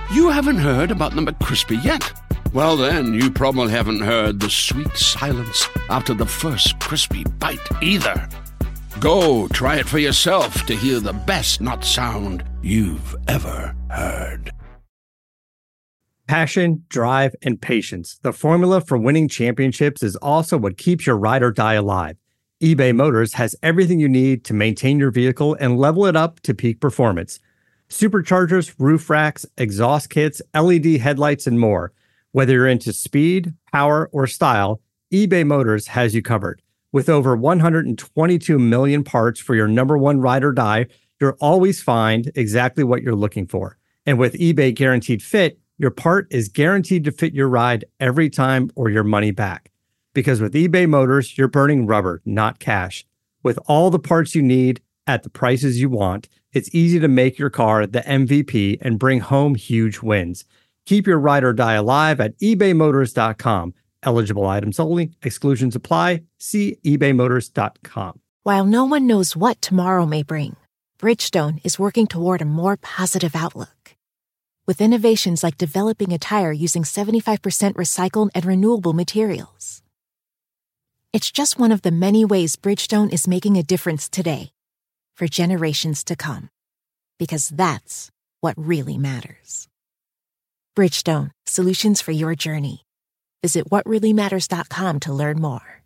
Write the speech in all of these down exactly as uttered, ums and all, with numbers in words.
You haven't heard about the McCrispy yet? Well, then, you probably haven't heard the sweet silence after the first crispy bite either. Go try it for yourself to hear the best nut sound you've ever heard. Passion, drive, and patience. The formula for winning championships is also what keeps your ride or die alive. eBay Motors has everything you need to maintain your vehicle and level it up to peak performance. Superchargers, roof racks, exhaust kits, L E D headlights, and more. Whether you're into speed, power, or style, eBay Motors has you covered. With over one hundred twenty-two million parts for your number one ride or die, you'll always find exactly what you're looking for. And with eBay Guaranteed Fit, your part is guaranteed to fit your ride every time or your money back. Because with eBay Motors, you're burning rubber, not cash. With all the parts you need at the prices you want, it's easy to make your car the M V P and bring home huge wins. Keep your ride or die alive at ebay motors dot com. Eligible items only. Exclusions apply. See ebay motors dot com. While no one knows what tomorrow may bring, Bridgestone is working toward a more positive outlook. With innovations like developing a tire using seventy-five percent recycled and renewable materials. It's just one of the many ways Bridgestone is making a difference today, for generations to come. Because that's what really matters. Bridgestone, solutions for your journey. Visit what really matters dot com to learn more.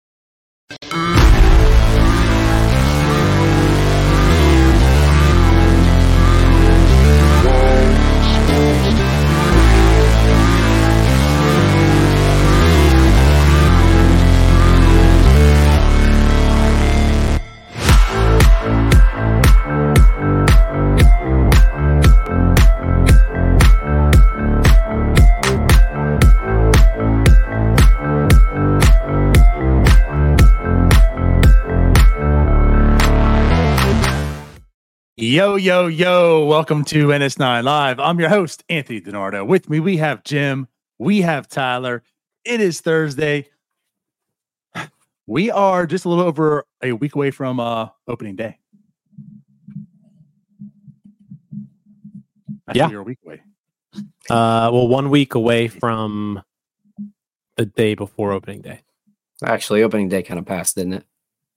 Yo, yo, yo, welcome to N S nine Live. I'm your host, Anthony DiNardo. With me, we have Jim. We have Tyler. It is Thursday. We are just a little over a week away from uh, opening day. Actually, yeah. You're a week away. Uh, well, one week away from the day before opening day. Actually, opening day kind of passed, didn't it?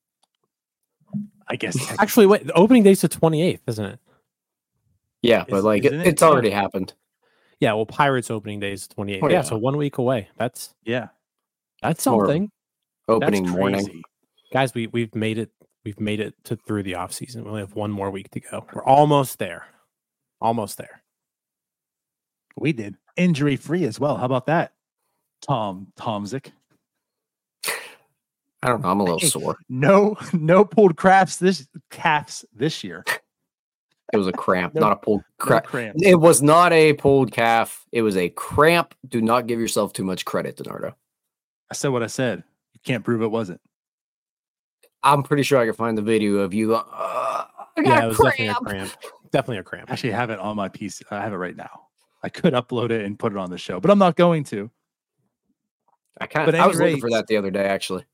I guess. Actually, wait, the opening day's the twenty-eighth, isn't it? Yeah, but Is- like it, isn't it? it's already happened. Yeah, well, Pirates opening day is the twenty-eighth. Oh, yeah. yeah. so one week away. That's Yeah. that's More something. Opening That's morning. crazy. Guys, we we've made it we've made it to through the off season. We only have one more week to go. We're almost there. Almost there. We did. Injury free as well. How about that? Tom Tomzik. I don't know. I'm a little Hey. sore. No, no pulled craps this calves this year. It was a cramp, No- not a pulled No cramp. cramps. It was not a pulled calf. It was a cramp. Do not give yourself too much credit, DiNardo. I said what I said. You can't prove it wasn't. I'm pretty sure I can find the video of you. Uh, I got Yeah, a it was cramp. definitely a cramp. Definitely a cramp. Actually, I have it on my P C. I have it right now. I could upload it and put it on the show, but I'm not going to. I kind But of. at I was any looking for rate- that the other day, actually.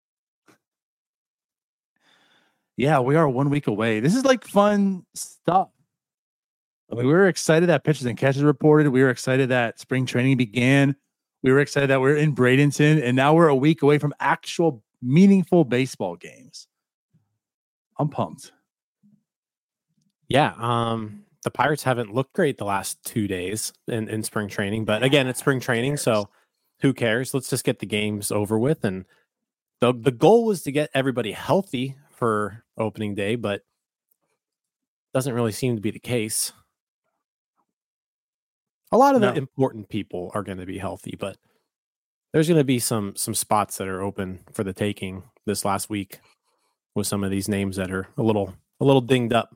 Yeah, we are one week away. This is like fun stuff. I mean, we were excited that pitches and catches reported. We were excited that spring training began. We were excited that we're in Bradenton, and now we're a week away from actual meaningful baseball games. I'm pumped. Yeah, um, the Pirates haven't looked great the last two days in, in spring training, but again, it's spring training, so who cares? Let's just get the games over with. And the the goal was to get everybody healthy for opening day, but doesn't really seem to be the case. A lot of No. the important people are going to be healthy, but there's going to be some some spots that are open for the taking this last week with some of these names that are a little a little dinged up.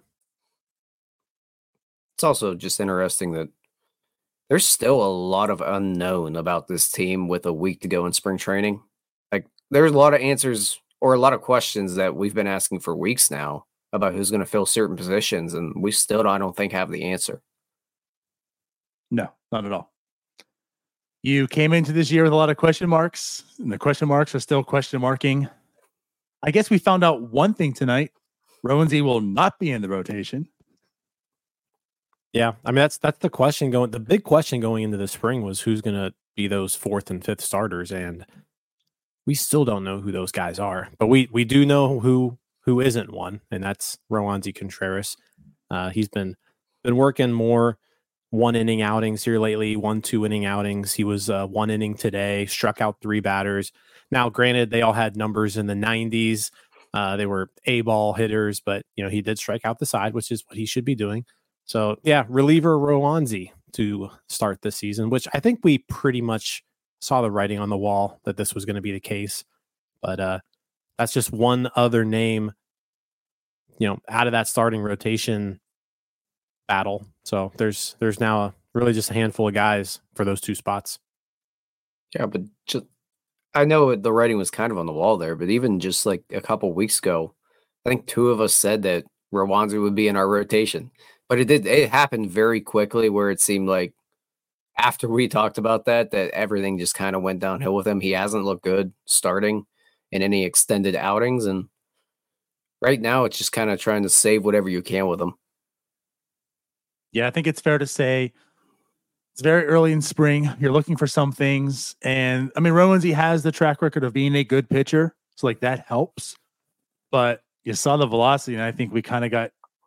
It's also just interesting that there's still a lot of unknown about this team with a week to go in spring training. Like there's a lot of answers or a lot of questions that we've been asking for weeks now about who's going to fill certain positions, and we still, I don't think, have the answer. No, not at all. You came into this year with a lot of question marks, and the question marks are still question marking. I guess we found out one thing tonight. Rowensy will not be in the rotation. Yeah, I mean that's that's the question going. The big question going into the spring was who's going to be those fourth and fifth starters, and we still don't know who those guys are. But we we do know who who isn't one, and that's Roansy Contreras. Uh, he's been been working more one inning outings here lately, one two inning outings. He was uh, one inning today, struck out three batters. Now, granted, they all had numbers in the nineties. Uh, they were A ball hitters, but you know he did strike out the side, which is what he should be doing. So yeah, reliever Roansy to start this season, which I think we pretty much saw the writing on the wall that this was going to be the case. But uh, that's just one other name, you know, out of that starting rotation battle. So there's there's now a, really just a handful of guys for those two spots. Yeah, but just I know the writing was kind of on the wall there, but even just like a couple weeks ago, I think two of us said that Roansy would be in our rotation. But it did it happened very quickly where it seemed like after we talked about that, that everything just kind of went downhill with him. He hasn't looked good starting in any extended outings. And right now it's just kind of trying to save whatever you can with him. Yeah, I think it's fair to say it's very early in spring. You're looking for some things. And I mean, Roansy has the track record of being a good pitcher. So like that helps. But you saw the velocity, and I think we kind of got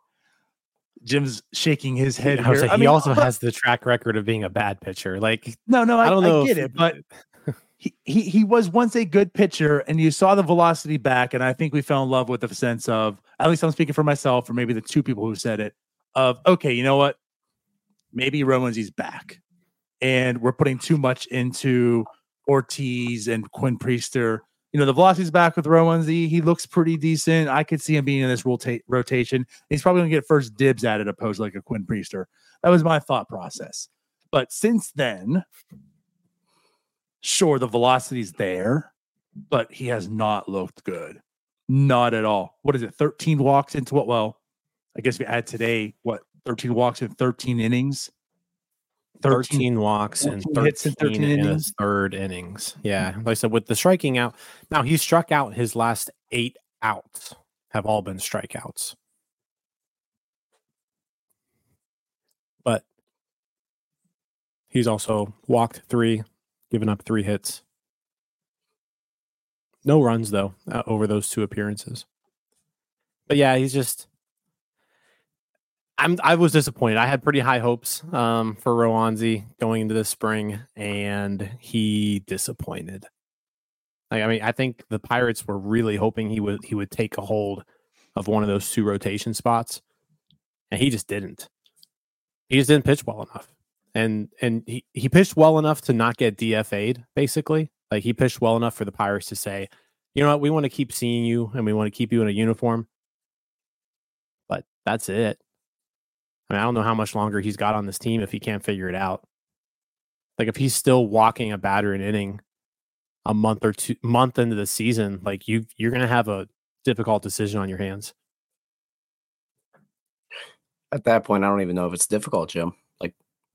Jim's shaking his head. I, here. I I he mean, also but, has the track record of being a bad pitcher. Like, no, no, I, I don't know. I get if, it, but he, he he was once a good pitcher, and you saw the velocity back, and I think we fell in love with the sense of, at least I'm speaking for myself, or maybe the two people who said it, of okay, you know what? Maybe Roansy's back, and we're putting too much into Ortiz and Quinn Priester. You know, the velocity's back with Roansy. He looks pretty decent. I could see him being in this rota- rotation. He's probably going to get first dibs at it, opposed to like a Quinn Priester. That was my thought process. But since then, sure, the velocity's there, but he has not looked good. Not at all. What is it? thirteen walks into what? Well, I guess we add today, what, thirteen walks in thirteen innings? thirteen, thirteen walks and thirteen, hits in thirteen in innings. Third innings. Yeah. Like I said, with the striking out, now he struck out his last eight outs have all been strikeouts. But he's also walked three, given up three hits. No runs, though, uh, over those two appearances. But yeah, he's just... I'm, I was disappointed. I had pretty high hopes um, for Roansy going into this spring, and he disappointed. Like, I mean, I think the Pirates were really hoping he would he would take a hold of one of those two rotation spots, and he just didn't. He just didn't pitch well enough, and and he, he pitched well enough to not get D F A'd. Basically, like he pitched well enough for the Pirates to say, you know what, we want to keep seeing you, and we want to keep you in a uniform. But that's it. I mean, I don't know how much longer he's got on this team if he can't figure it out. Like if he's still walking a batter an inning a month or two month into the season, like you you're gonna have a difficult decision on your hands. At that point, I don't even know if it's difficult, Jim. Like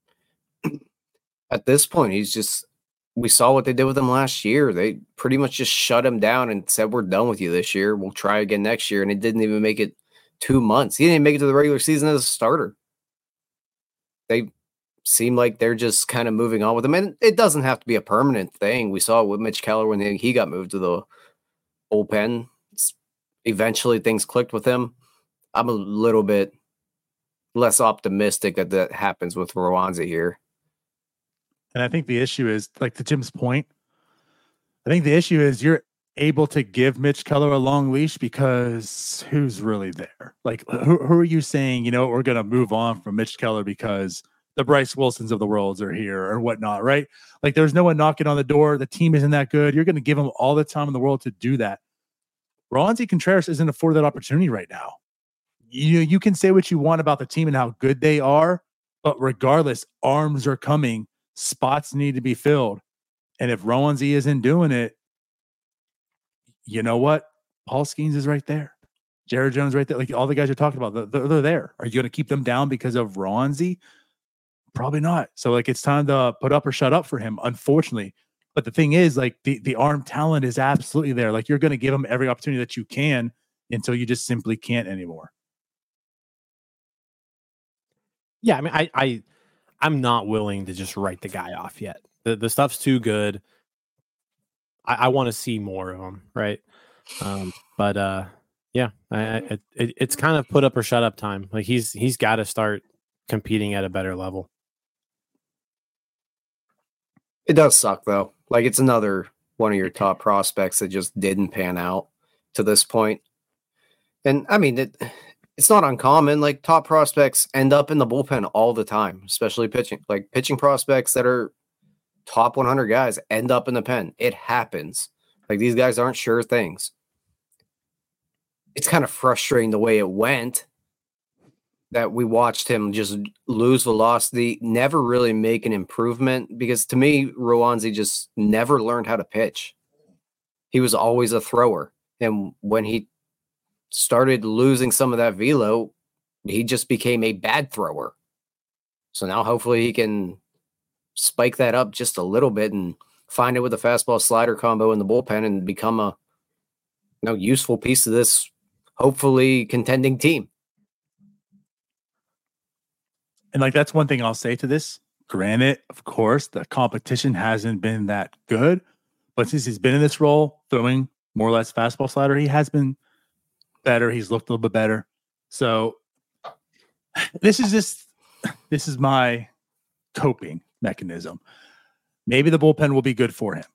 at this point, he's just we saw what they did with him last year. They pretty much just shut him down and said, we're done with you this year. We'll try again next year. And it didn't even make it two months. He didn't make it to the regular season as a starter. They seem like they're just kind of moving on with him. And it doesn't have to be a permanent thing. We saw it with Mitch Keller when he got moved to the bullpen. Eventually things clicked with him. I'm a little bit less optimistic that that happens with Roansy here. And I think the issue is, like to Jim's point, I think the issue is you're able to give Mitch Keller a long leash because who's really there? Like, who, who are you saying, you know, we're going to move on from Mitch Keller because the Bryce Wilsons of the worlds are here or whatnot, right? Like, there's no one knocking on the door. The team isn't that good. You're going to give him all the time in the world to do that. Roansy Contreras isn't afforded that opportunity right now. You, you can say what you want about the team and how good they are, but regardless, arms are coming. Spots need to be filled. And if Roansy isn't doing it, you know what? Paul Skeens is right there. Jared Jones right there. Like all the guys you're talking about, they're, they're there. Are you going to keep them down because of Roansy? Probably not. So like it's time to put up or shut up for him, unfortunately. But the thing is, like the, the arm talent is absolutely there. Like you're going to give him every opportunity that you can until you just simply can't anymore. Yeah, I mean, I, I, I'm not willing to just write the guy off yet. The the stuff's too good. I, I want to see more of him, right? Um, but uh, yeah, I, I, it, it's kind of put up or shut up time. Like he's he's got to start competing at a better level. It does suck though. Like it's another one of your top prospects that just didn't pan out to this point. And I mean, it, it's not uncommon. Like top prospects end up in the bullpen all the time, especially pitching. Like pitching prospects that are top one hundred guys end up in the pen. It happens. Like these guys aren't sure things. It's kind of frustrating the way it went, that we watched him just lose velocity, never really make an improvement, because to me, Roansy just never learned how to pitch. He was always a thrower. And when he started losing some of that velo, he just became a bad thrower. So now hopefully he can spike that up just a little bit and find it with a fastball slider combo in the bullpen and become a you know, useful piece of this hopefully contending team. And like, that's one thing I'll say to this. Granted, of course, the competition hasn't been that good, but since he's been in this role, throwing more or less fastball slider, he has been better. He's looked a little bit better. So this is just, this is my coping mechanism. Maybe the bullpen will be good for him.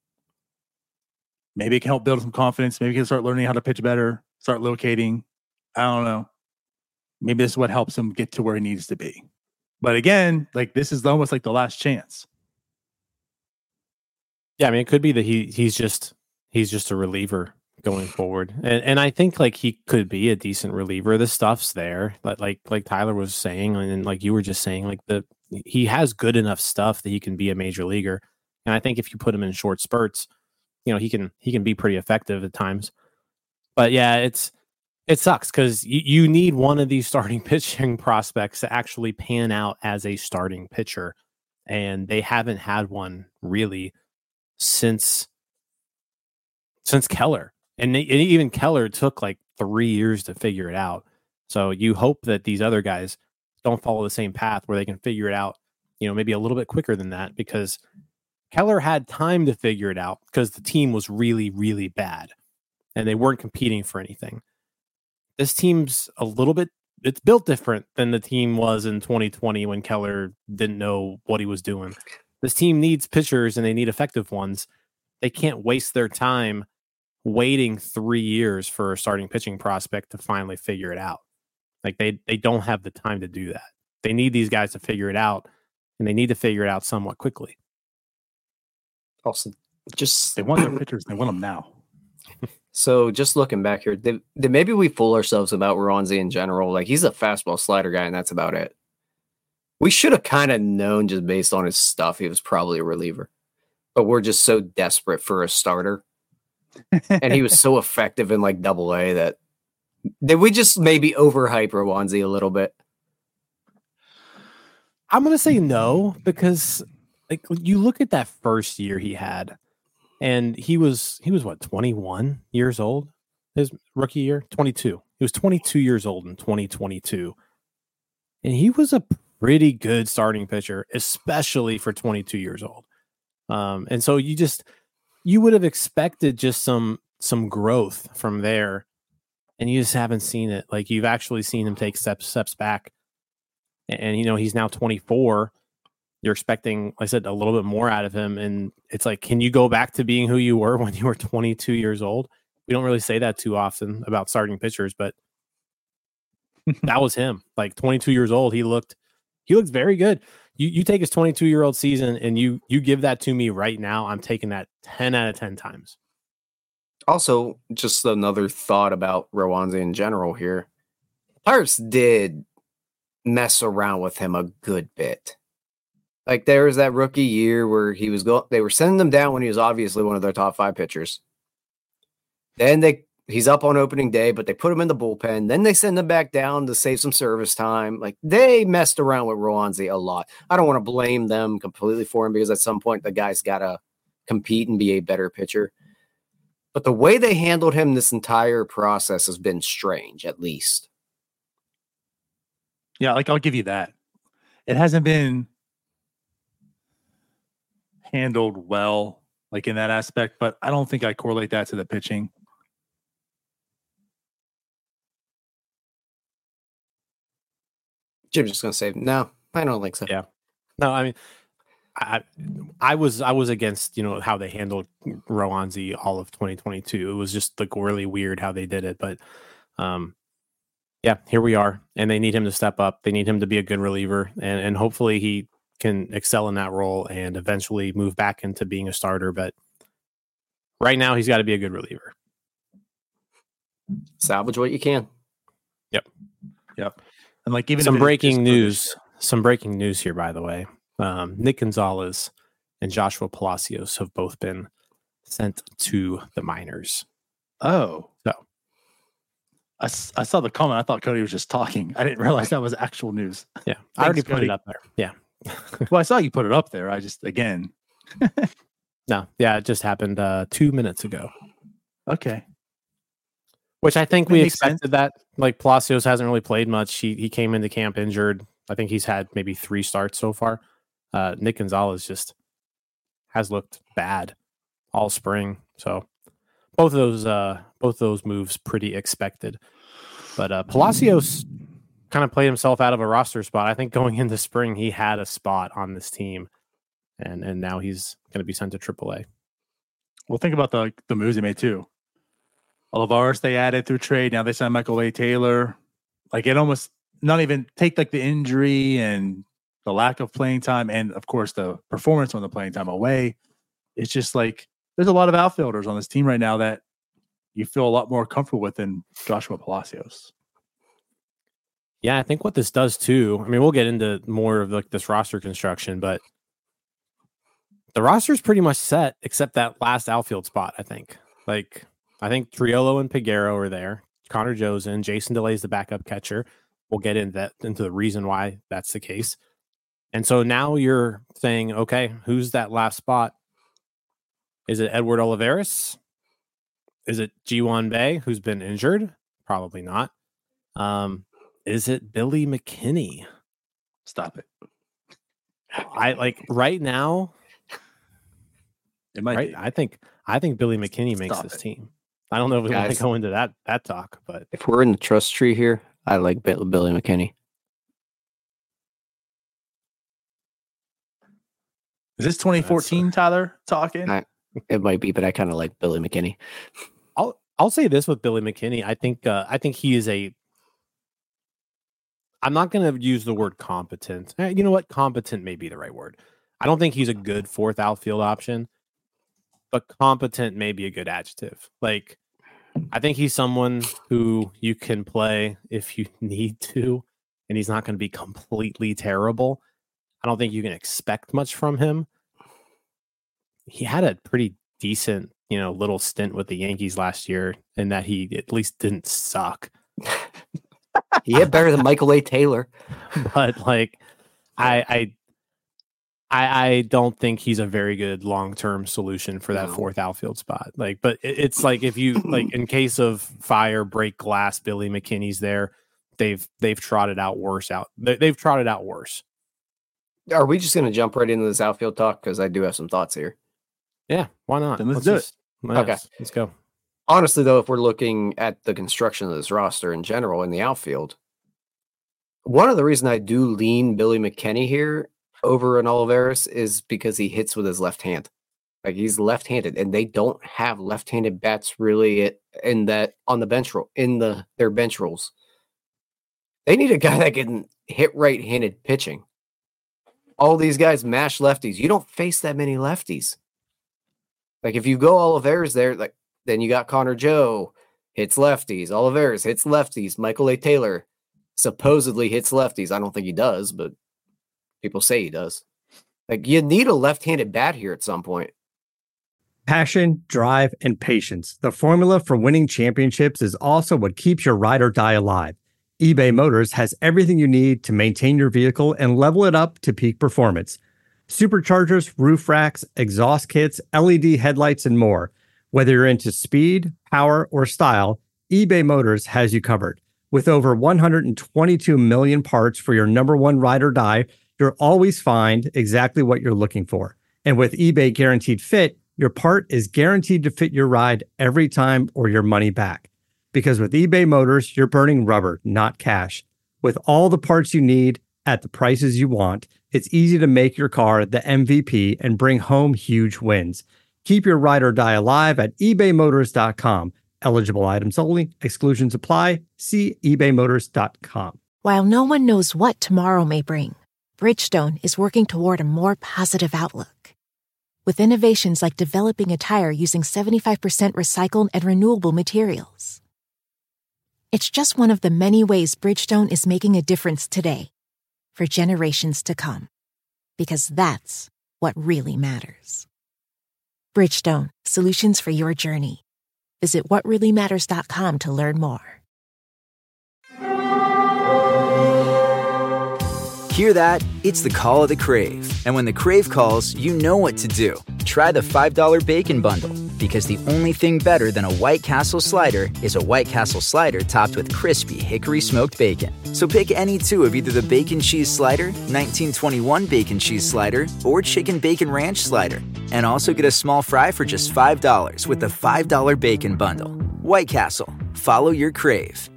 Maybe it can help build some confidence. Maybe he can start learning how to pitch better, start locating. I don't know. Maybe this is what helps him get to where he needs to be. But again, like this is almost like the last chance. Yeah, I mean, it could be that he he's just he's just a reliever going forward, and and I think like he could be a decent reliever. The stuff's there, but like like Tyler was saying, and like you were just saying, like the he has good enough stuff that he can be a major leaguer. And I think if you put him in short spurts, you know, he can he can be pretty effective at times. But yeah, it's it sucks because you, you need one of these starting pitching prospects to actually pan out as a starting pitcher, and they haven't had one really since since Keller. And, they, and even Keller took like three years to figure it out. So you hope that these other guys don't follow the same path where they can figure it out, you know, maybe a little bit quicker than that, because Keller had time to figure it out because the team was really, really bad and they weren't competing for anything. This team's a little bit, it's built different than the team was in twenty twenty when Keller didn't know what he was doing. This team needs pitchers and they need effective ones. They can't waste their time waiting three years for a starting pitching prospect to finally figure it out. Like they, they don't have the time to do that. They need these guys to figure it out, and they need to figure it out somewhat quickly. Also, just they want their pitchers. They want them now. So just looking back here, did, did maybe we fool ourselves about Roansy in general? Like he's a fastball slider guy, and that's about it. We should have kind of known just based on his stuff he was probably a reliever, but we're just so desperate for a starter, and he was so effective in like Double A that did we just maybe overhype Roansy a little bit? I'm gonna say no, because like you look at that first year he had, and he was he was what twenty-one years old his rookie year, twenty-two. He was twenty-two years old in twenty twenty-two, and he was a pretty good starting pitcher, especially for twenty-two years old. Um, and so you just you would have expected just some some growth from there, and you just haven't seen it. Like you've actually seen him take steps steps back, and, and you know he's now twenty-four. You're expecting, like I said, a little bit more out of him, and it's like, can you go back to being who you were when you were twenty-two years old? We don't really say that too often about starting pitchers, but that was him. Like twenty-two years old, he looked he looked very good. You you take his twenty-two year old season and you you give that to me right now, I'm taking that ten out of ten times. Also, just another thought about Roansy in general here. Pirates did mess around with him a good bit. Like there was that rookie year where he was going, they were sending him down when he was obviously one of their top five pitchers. Then they he's up on opening day, but they put him in the bullpen. Then they send him back down to save some service time. Like they messed around with Roansy a lot. I don't want to blame them completely for him because at some point the guy's got to compete and be a better pitcher. But the way they handled him this entire process has been strange, at least. Yeah, like I'll give you that. it hasn't been handled well, like in that aspect, but I don't think I correlate that to the pitching. Jim's just gonna say no. I don't think so. Yeah, no. I mean, I I was I was against you know how they handled Roansy all of twenty twenty-two. It was just like really weird how they did it, but um, yeah, here we are, and they need him to step up. They need him to be a good reliever, and and hopefully he can excel in that role and eventually move back into being a starter. But right now, he's got to be a good reliever. Salvage what you can. Yep. Yep. And like even some breaking news, British. some breaking news here, by the way. Um, Nick Gonzalez and Joshua Palacios have both been sent to the minors. Oh, so I, I saw the comment. I thought Cody was just talking. I didn't realize that was actual news. Yeah, Thanks, I already put Cody. it up there. Yeah. Well, I saw you put it up there. I just again. no, yeah, it just happened uh, two minutes ago. Okay. Which I think That we makes expected sense. that. Like Palacios hasn't really played much. He he came into camp injured. I think he's had maybe three starts so far. Uh, Nick Gonzalez just has looked bad all spring. So both of those uh, both those moves pretty expected. But uh, Palacios kind of played himself out of a roster spot. I think going into spring he had a spot on this team, and and now he's going to be sent to triple A. Well, think about the the moves he made too. Olivares they added through trade. Now they signed Michael A. Taylor. Like it almost not even take like the injury and the lack of playing time, and of course the performance on the playing time away. It's just like there's a lot of outfielders on this team right now that you feel a lot more comfortable with than Joshua Palacios. Yeah, I think what this does too. I mean, we'll get into more of like this roster construction, but the roster is pretty much set except that last outfield spot. I think. Like, I think Triolo and Peguero are there. Connor Joe's in. Jason DeLay is the backup catcher. We'll get into that into the reason why that's the case. And so now you're saying, okay, who's that last spot? Is it Edward Olivares? Is it Ji-Hwan Bae, who's been injured? Probably not. Um, is it Billy McKinney? Stop it. I like right now. It might Right, be. I think I think Billy McKinney makes Stop this it. team. I don't know if we want Guys. to go into that that talk, but If we're in the trust tree here, I like Bill- Billy McKinney. Is this twenty fourteen, Tyler, talking? I- It might be, but I kind of like Billy McKinney. I'll I'll say this with Billy McKinney. I think uh, I think he is a. I'm not going to use the word competent. Eh, You know what? Competent may be the right word. I don't think he's a good fourth outfield option, but competent may be a good adjective. Like, I think he's someone who you can play if you need to, and he's not going to be completely terrible. I don't think you can expect much from him. He had a pretty decent, you know, little stint with the Yankees last year, in that he at least didn't suck. He had better than Michael A. Taylor. But like, I, I, I, I don't think he's a very good long-term solution for that No. fourth outfield spot. Like, but it, it's like if you like in case of fire, break glass, Billy McKinney's there. They've they've trotted out worse out. They, they've trotted out worse. Are we just going to jump right into this outfield talk? Because I do have some thoughts here. Yeah, why not? Then let's do it. just- yeah, Okay. let's, let's go. Honestly, though, if we're looking at the construction of this roster in general in the outfield, one of the reasons I do lean Billy McKinney here over an Olivares is because he hits with his left hand. Like he's left-handed, and they don't have left-handed bats really in that on the bench roll in the their bench rolls. They need a guy that can hit right-handed pitching. All these guys mash lefties. You don't face that many lefties. Like if you go Olivares there, like then you got Connor Joe hits lefties. Olivares hits lefties. Michael A. Taylor supposedly hits lefties. I don't think he does, but people say he does. Like you need a left-handed bat here at some point. Passion, drive, and patience. The formula for winning championships is also what keeps your ride or die alive. eBay Motors has everything you need to maintain your vehicle and level it up to peak performance. Superchargers, roof racks, exhaust kits, L E D headlights, and more. Whether you're into speed, power, or style, eBay Motors has you covered. With over one hundred twenty-two million parts for your number one ride or die, you'll always find exactly what you're looking for. And with eBay Guaranteed Fit, your part is guaranteed to fit your ride every time or your money back. Because with eBay Motors, you're burning rubber, not cash. With all the parts you need at the prices you want, it's easy to make your car the M V P and bring home huge wins. Keep your ride or die alive at ebay motors dot com. Eligible items only. Exclusions apply. See ebay motors dot com. While no one knows what tomorrow may bring, Bridgestone is working toward a more positive outlook. With innovations like developing a tire using seventy-five percent recycled and renewable materials. It's just one of the many ways Bridgestone is making a difference today for generations to come. Because that's what really matters. Bridgestone, solutions for your journey. Visit what really matters dot com to learn more. Hear that? It's the call of the Crave. And when the Crave calls, you know what to do. Try the five dollar Bacon Bundle. Because the only thing better than a White Castle slider is a White Castle slider topped with crispy hickory smoked bacon. So pick any two of either the Bacon Cheese Slider, nineteen twenty-one Bacon Cheese Slider, or Chicken Bacon Ranch Slider. And also get a small fry for just five dollars with the five dollar Bacon Bundle. White Castle. Follow your Crave.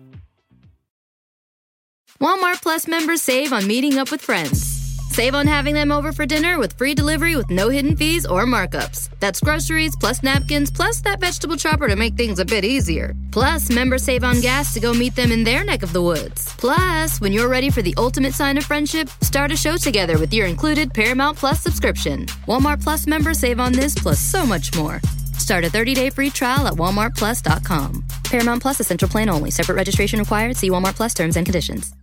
Walmart Plus members save on meeting up with friends. Save on having them over for dinner with free delivery with no hidden fees or markups. That's groceries, plus napkins, plus that vegetable chopper to make things a bit easier. Plus, members save on gas to go meet them in their neck of the woods. Plus, when you're ready for the ultimate sign of friendship, start a show together with your included Paramount Plus subscription. Walmart Plus members save on this plus so much more. Start a thirty-day free trial at walmart plus dot com. Paramount Plus Essential Plan only. Separate registration required. See Walmart Plus terms and conditions.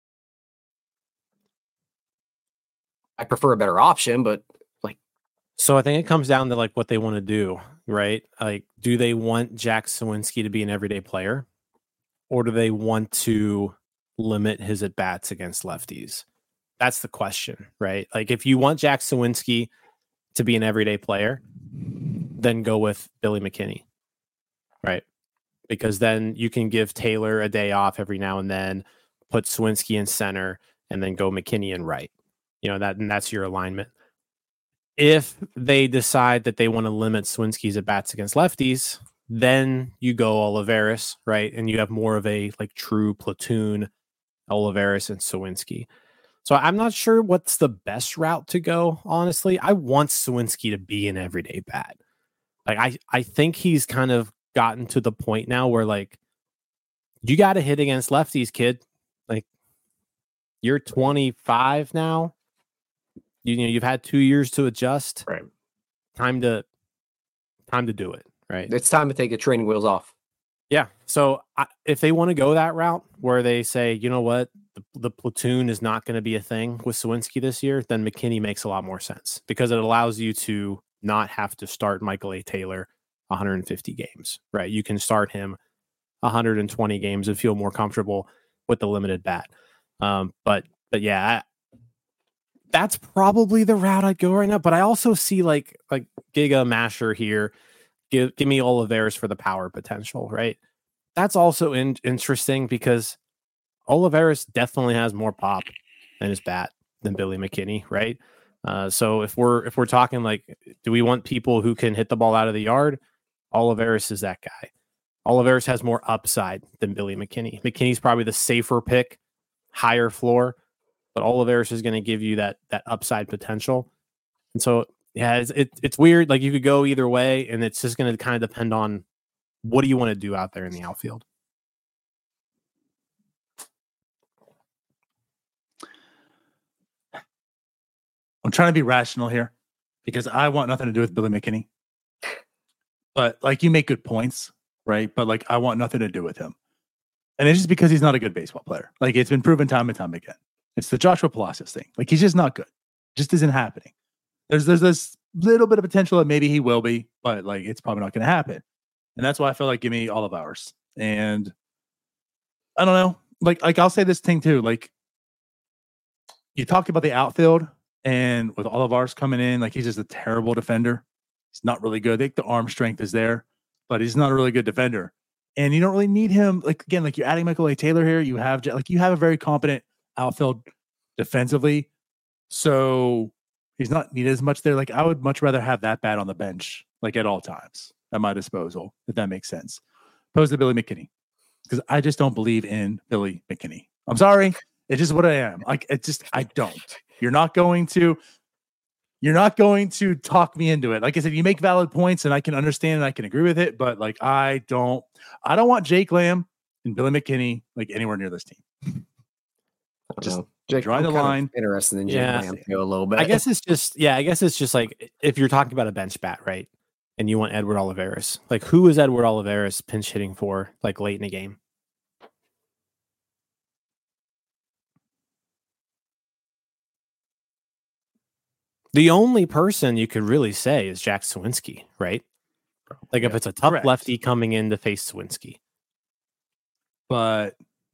I prefer a better option, but like, So I think it comes down to like what they want to do, right? Like, do they want Jack Suwinski to be an everyday player, or do they want to limit his at bats against lefties? That's the question, right? Like, if you want Jack Suwinski to be an everyday player, then go with Billy McKinney, right? Because then you can give Taylor a day off every now and then, put Suwinski in center, and then go McKinney in right. You know, that and that's your alignment. If they decide that they want to limit Suwinski's at bats against lefties, then you go Olivares, right? And you have more of a like true platoon Olivares and Suwinski. So I'm not sure what's the best route to go, honestly. I want Suwinski to be an everyday bat. Like I, I think he's kind of gotten to the point now where like you got to hit against lefties, kid. Like you're twenty-five now. You, you know, you've had two years to adjust. Right. Time to time to do it. Right. It's time to take the training wheels off. Yeah. So I, if they want to go that route where they say, you know what, the, the platoon is not going to be a thing with Suwinski this year, then McKinney makes a lot more sense because it allows you to not have to start Michael A. Taylor one hundred fifty games. Right. You can start him one hundred twenty games and feel more comfortable with the limited bat. Um, but but yeah. I, That's probably the route I'd go right now. But I also see like like Giga Masher here. Give give me Olivares for the power potential, right? That's also in, interesting because Olivares definitely has more pop in his bat than Billy McKinney, right? Uh, so if we're if we're talking like, do we want people who can hit the ball out of the yard? Olivares is that guy. Olivares has more upside than Billy McKinney. McKinney's probably the safer pick, higher floor. But Olivares is going to give you that that upside potential. And so, yeah, it's, it, it's weird. Like you could go either way, and it's just going to kind of depend on what do you want to do out there in the outfield. I'm trying to be rational here because I want nothing to do with Billy McKinney. But like you make good points, right? But like I want nothing to do with him. And it's just because he's not a good baseball player. Like it's been proven time and time again. It's the Joshua Palacios thing. Like he's just not good. Just isn't happening. There's there's this little bit of potential that maybe he will be, but like it's probably not going to happen. And that's why I feel like give me all of ours. And I don't know. Like like I'll say this thing too. Like you talked about the outfield, and with all of ours coming in, like he's just a terrible defender. He's not really good. I think the arm strength is there, but he's not a really good defender. And you don't really need him. Like again, like you're adding Michael A. Taylor here. You have like you have a very competent outfield defensively. So he's not needed as much there. Like I would much rather have that bat on the bench, like at all times at my disposal, if that makes sense. Opposed to Billy McKinney. Because I just don't believe in Billy McKinney. I'm sorry. It's just what I am. Like it's just I don't. You're not going to you're not going to talk me into it. Like I said, you make valid points and I can understand and I can agree with it, but like I don't I don't want Jake Lamb and Billy McKinney like anywhere near this team. Just Jake, drawing the line. Interested in Jake Yeah. Lamb too, a little bit. I guess it's just yeah, I guess it's just like if you're talking about a bench bat, right? And you want Edward Olivares. Like who is Edward Olivares pinch hitting for like late in a game? The only person you could really say is Jack Sawinski, right? Like if Yeah, it's a tough correct. lefty coming in to face Sawinski. But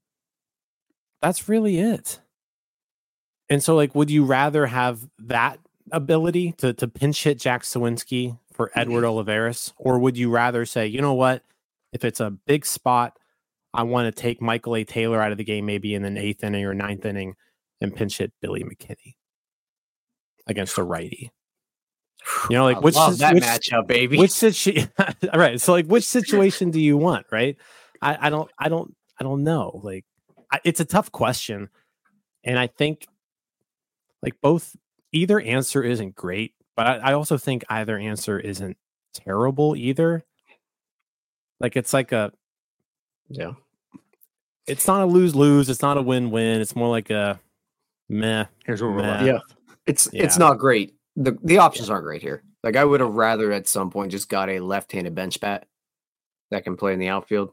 That's really it. And so, like, would you rather have that ability to, to pinch hit Jack Sawinski for Edward Olivares? Or would you rather say, you know what? If it's a big spot, I want to take Michael A. Taylor out of the game, maybe in an eighth inning or ninth inning, and pinch hit Billy McKinney against a righty. You know, like I which love that which, matchup, baby. which situation? Right. So, like, which situation do you want? Right. I, I don't. I don't. I don't know. Like, I, it's a tough question, and I think, like, both either answer isn't great, but I, I also think either answer isn't terrible either. Like, it's like a. Yeah. It's not a lose lose. It's not a win win. It's more like a meh. here's what we're Nah. left Yeah. with. It's Yeah. it's not great. The the options aren't great here. Like I would have rather at some point just got a left-handed bench bat that can play in the outfield.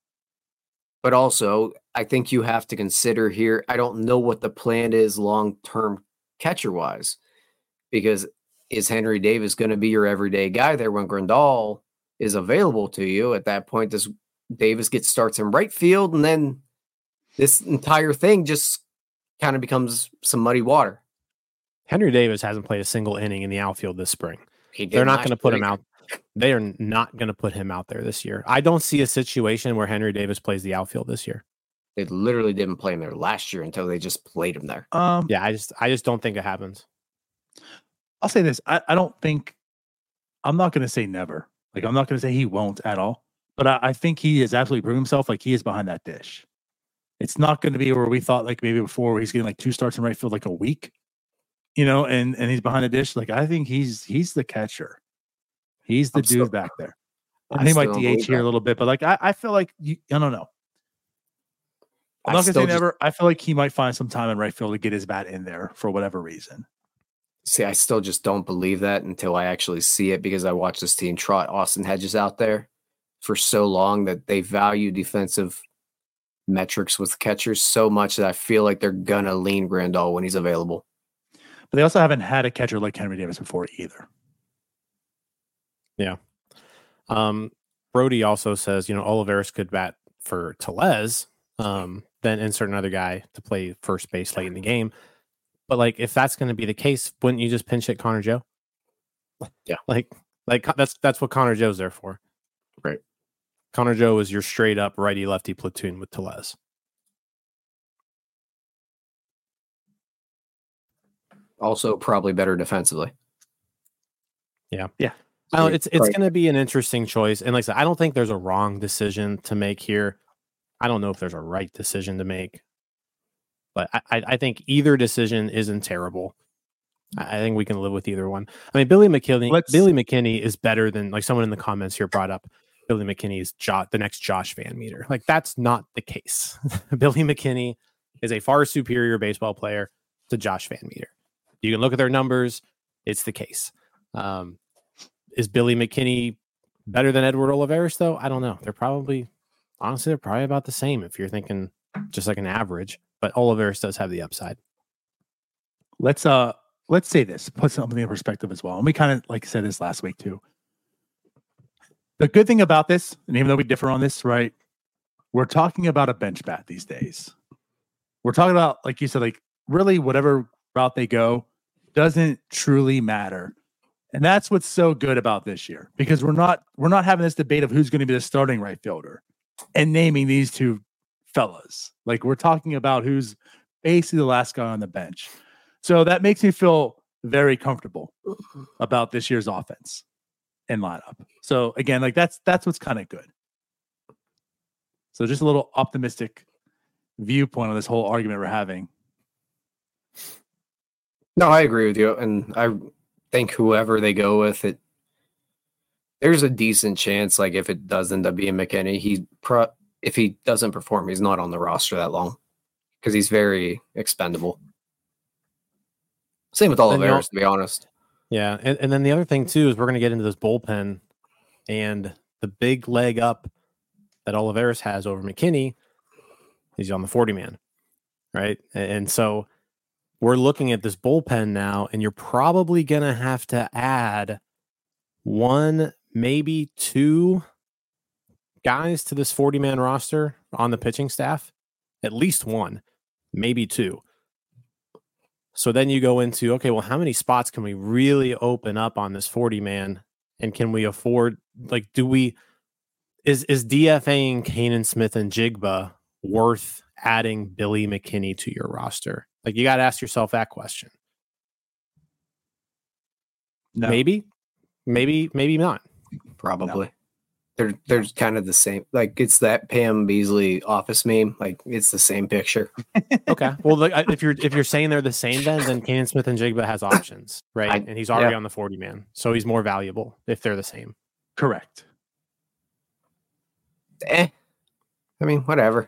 But also, I think you have to consider here, I don't know what the plan is long-term catcher-wise. Because is Henry Davis going to be your everyday guy there when Grandal is available to you? At that point, does Davis get starts in right field, and then this entire thing just kind of becomes some muddy water. Henry Davis hasn't played a single inning in the outfield this spring. He did They're not last going to put him year. out. They are not going to put him out there this year. I don't see a situation where Henry Davis plays the outfield this year. They literally didn't play him there last year until they just played him there. Um, Yeah, I just, I just don't think it happens. I'll say this. I, I don't think I'm not going to say never. Like I'm not going to say he won't at all. But I, I think he has absolutely proven himself. Like he is behind that dish. It's not going to be where we thought like maybe before where he's getting like two starts in right field like a week, you know, and and he's behind the dish. Like I think he's he's the catcher. He's the I'm dude still- back there. I'm I think he still might on D H board here a that. little bit, but like I, I feel like you, I don't know. I'm I not gonna still say just- never. I feel like he might find some time in right field to get his bat in there for whatever reason. See, I still just don't believe that until I actually see it because I watched this team trot Austin Hedges out there for so long that they value defensive metrics with catchers so much that I feel like they're gonna lean Grandal when he's available. But they also haven't had a catcher like Henry Davis before either. Um, Brody also says, you know, Olivares could bat for Tellez, um, then insert another guy to play first base late in the game. But like, if that's going to be the case, wouldn't you just pinch hit Connor Joe? Yeah. Like, like that's that's what Connor Joe's there for. Right. Connor Joe is your straight up righty lefty platoon with Tellez. Also, probably better defensively. Yeah. Yeah. I don't, it's it's Right. going to be an interesting choice, and like I said, I don't think there's a wrong decision to make here. I don't know if there's a right decision to make, but I, I I think either decision isn't terrible. I I think we can live with either one. I mean, Billy McKinney, Let's- Billy McKinney is better than like someone in the comments here brought up. Billy McKinney is jo- the next Josh Van Meter. Like that's not the case. Billy McKinney is a far superior baseball player to Josh Van Meter. You can look at their numbers; it's the case. Um, is Billy McKinney better than Edward Olivares, though? I don't know. They're probably, honestly, they're probably about the same if you're thinking just like an average. But Olivares does have the upside. Let's uh let's say this, put something in perspective as well. And we kind of like said this last week too. The good thing about this, and even though we differ on this, right? We're talking about a bench bat these days. We're talking about, like you said, like really whatever route they go doesn't truly matter. And that's what's so good about this year because we're not we're not having this debate of who's going to be the starting right fielder and naming these two fellas. Like we're talking about who's basically the last guy on the bench. So that makes me feel very comfortable about this year's offense and lineup. So again, like that's that's what's kind of good. So just a little optimistic viewpoint on this whole argument we're having. No, I agree with you, and I think whoever they go with, it there's a decent chance. Like if it does end up being McKinney, he pro, if he doesn't perform, he's not on the roster that long because he's very expendable. Same with Oliveris, to be honest. Yeah, and, and then the other thing too is we're going to get into this bullpen, and the big leg up that Oliveris has over McKinney, he's on the forty man, right? And so we're looking at this bullpen now, and you're probably going to have to add one, maybe two guys to this forty man roster on the pitching staff, at least one, maybe two. So then you go into, okay, well, how many spots can we really open up on this forty man? And can we afford, like, do we, is, is DFAing Kanan Smith and Jigba worth adding Billy McKinney to your roster? Like, you got to ask yourself that question. No. Maybe, maybe, maybe not. Probably. No. They're they're kind of the same. Like it's that Pam Beasley office meme. Like it's the same picture. Okay. Well, like, if you're if you're saying they're the same, then then Kanan Smith and Jigba has options, right? I, and he's already yeah. on the forty man, so he's more valuable if they're the same. Correct. Eh. I mean, whatever.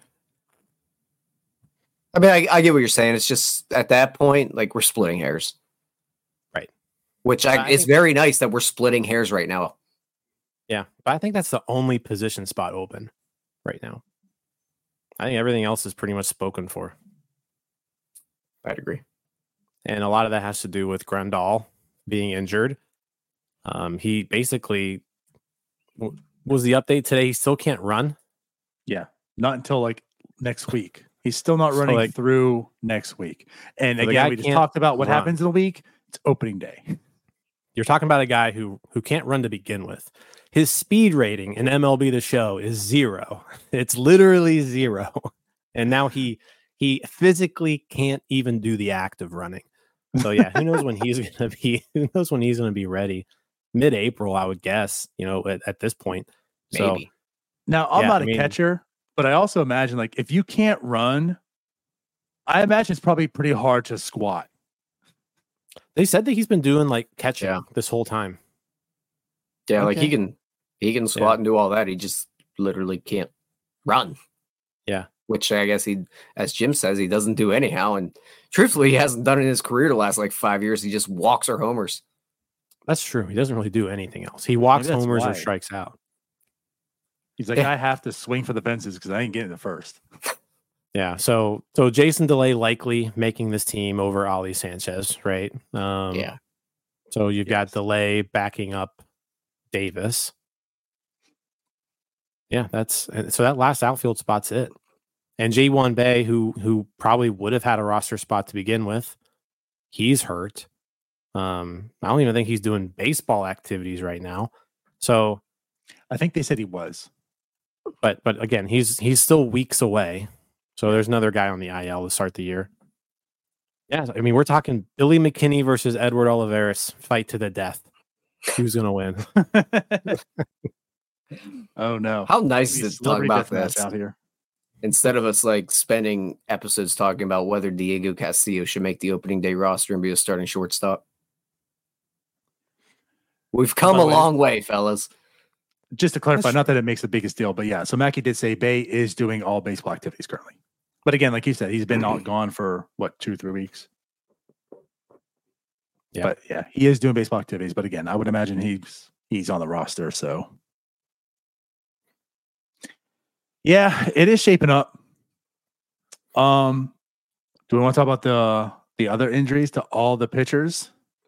I mean, I, I get what you're saying. It's just at that point, like we're splitting hairs, right? Which I, I it's think, very nice that we're splitting hairs right now. Yeah, but I think that's the only position spot open right now. I think everything else is pretty much spoken for. I'd agree. And a lot of that has to do with Grandal being injured. Um, he basically w- was the update today. He still can't run. Yeah, not until like next week. He's still not running so like, through next week. And so again, we just talked about what run. happens in a week. It's opening day. You're talking about a guy who who can't run to begin with. His speed rating in M L B The Show is zero. It's literally zero. And now he he physically can't even do the act of running. So yeah, who knows when he's gonna be who knows when he's gonna be ready? Mid-April, I would guess, you know, at, at this point. So Maybe. Now I'm yeah, not I a mean, catcher, but I also imagine like if you can't run, I imagine it's probably pretty hard to squat. they said that he's been doing like catching Yeah. this whole time. Yeah, like Okay. he can he can squat Yeah. and do all that. He just literally can't run. Yeah. Which I guess he, as Jim says, he doesn't do anyhow. And truthfully, he hasn't done it in his career the last like five years. He just walks or homers. That's true. He doesn't really do anything else. He walks Maybe that's homers or why. strikes out. He's like, Yeah. I have to swing for the fences because I ain't getting the first. Yeah. So so Jason DeLay likely making this team over Ali Sanchez, right? Um, Yeah. So you've got Yes. DeLay backing up Davis. Yeah, that's so that last outfield spot's it. And J one Bay, who who probably would have had a roster spot to begin with, he's hurt. Um, I don't even think he's doing baseball activities right now. So, I think they said he was. but but again, he's he's still weeks away. So there's another guy on the I L to start the year. Yeah, I mean, we're talking Billy McKinney versus Edward Olivares, fight to the death. Who's gonna win? Oh no! How nice Maybe is it to talk celebrity about deathmatch this out here. instead of us like spending episodes talking about whether Diego Castillo should make the opening day roster and be a starting shortstop. We've come By a the way, long way, fellas. Just to clarify, That's not that it makes the biggest deal, but yeah. So Mackey did say Bay is doing all baseball activities currently, but again, like you said, he's been out gone for what two, three weeks. Yeah. But yeah, he is doing baseball activities. But again, I would imagine he's he's on the roster. So yeah, it is shaping up. Um, do we want to talk about the the other injuries to all the pitchers?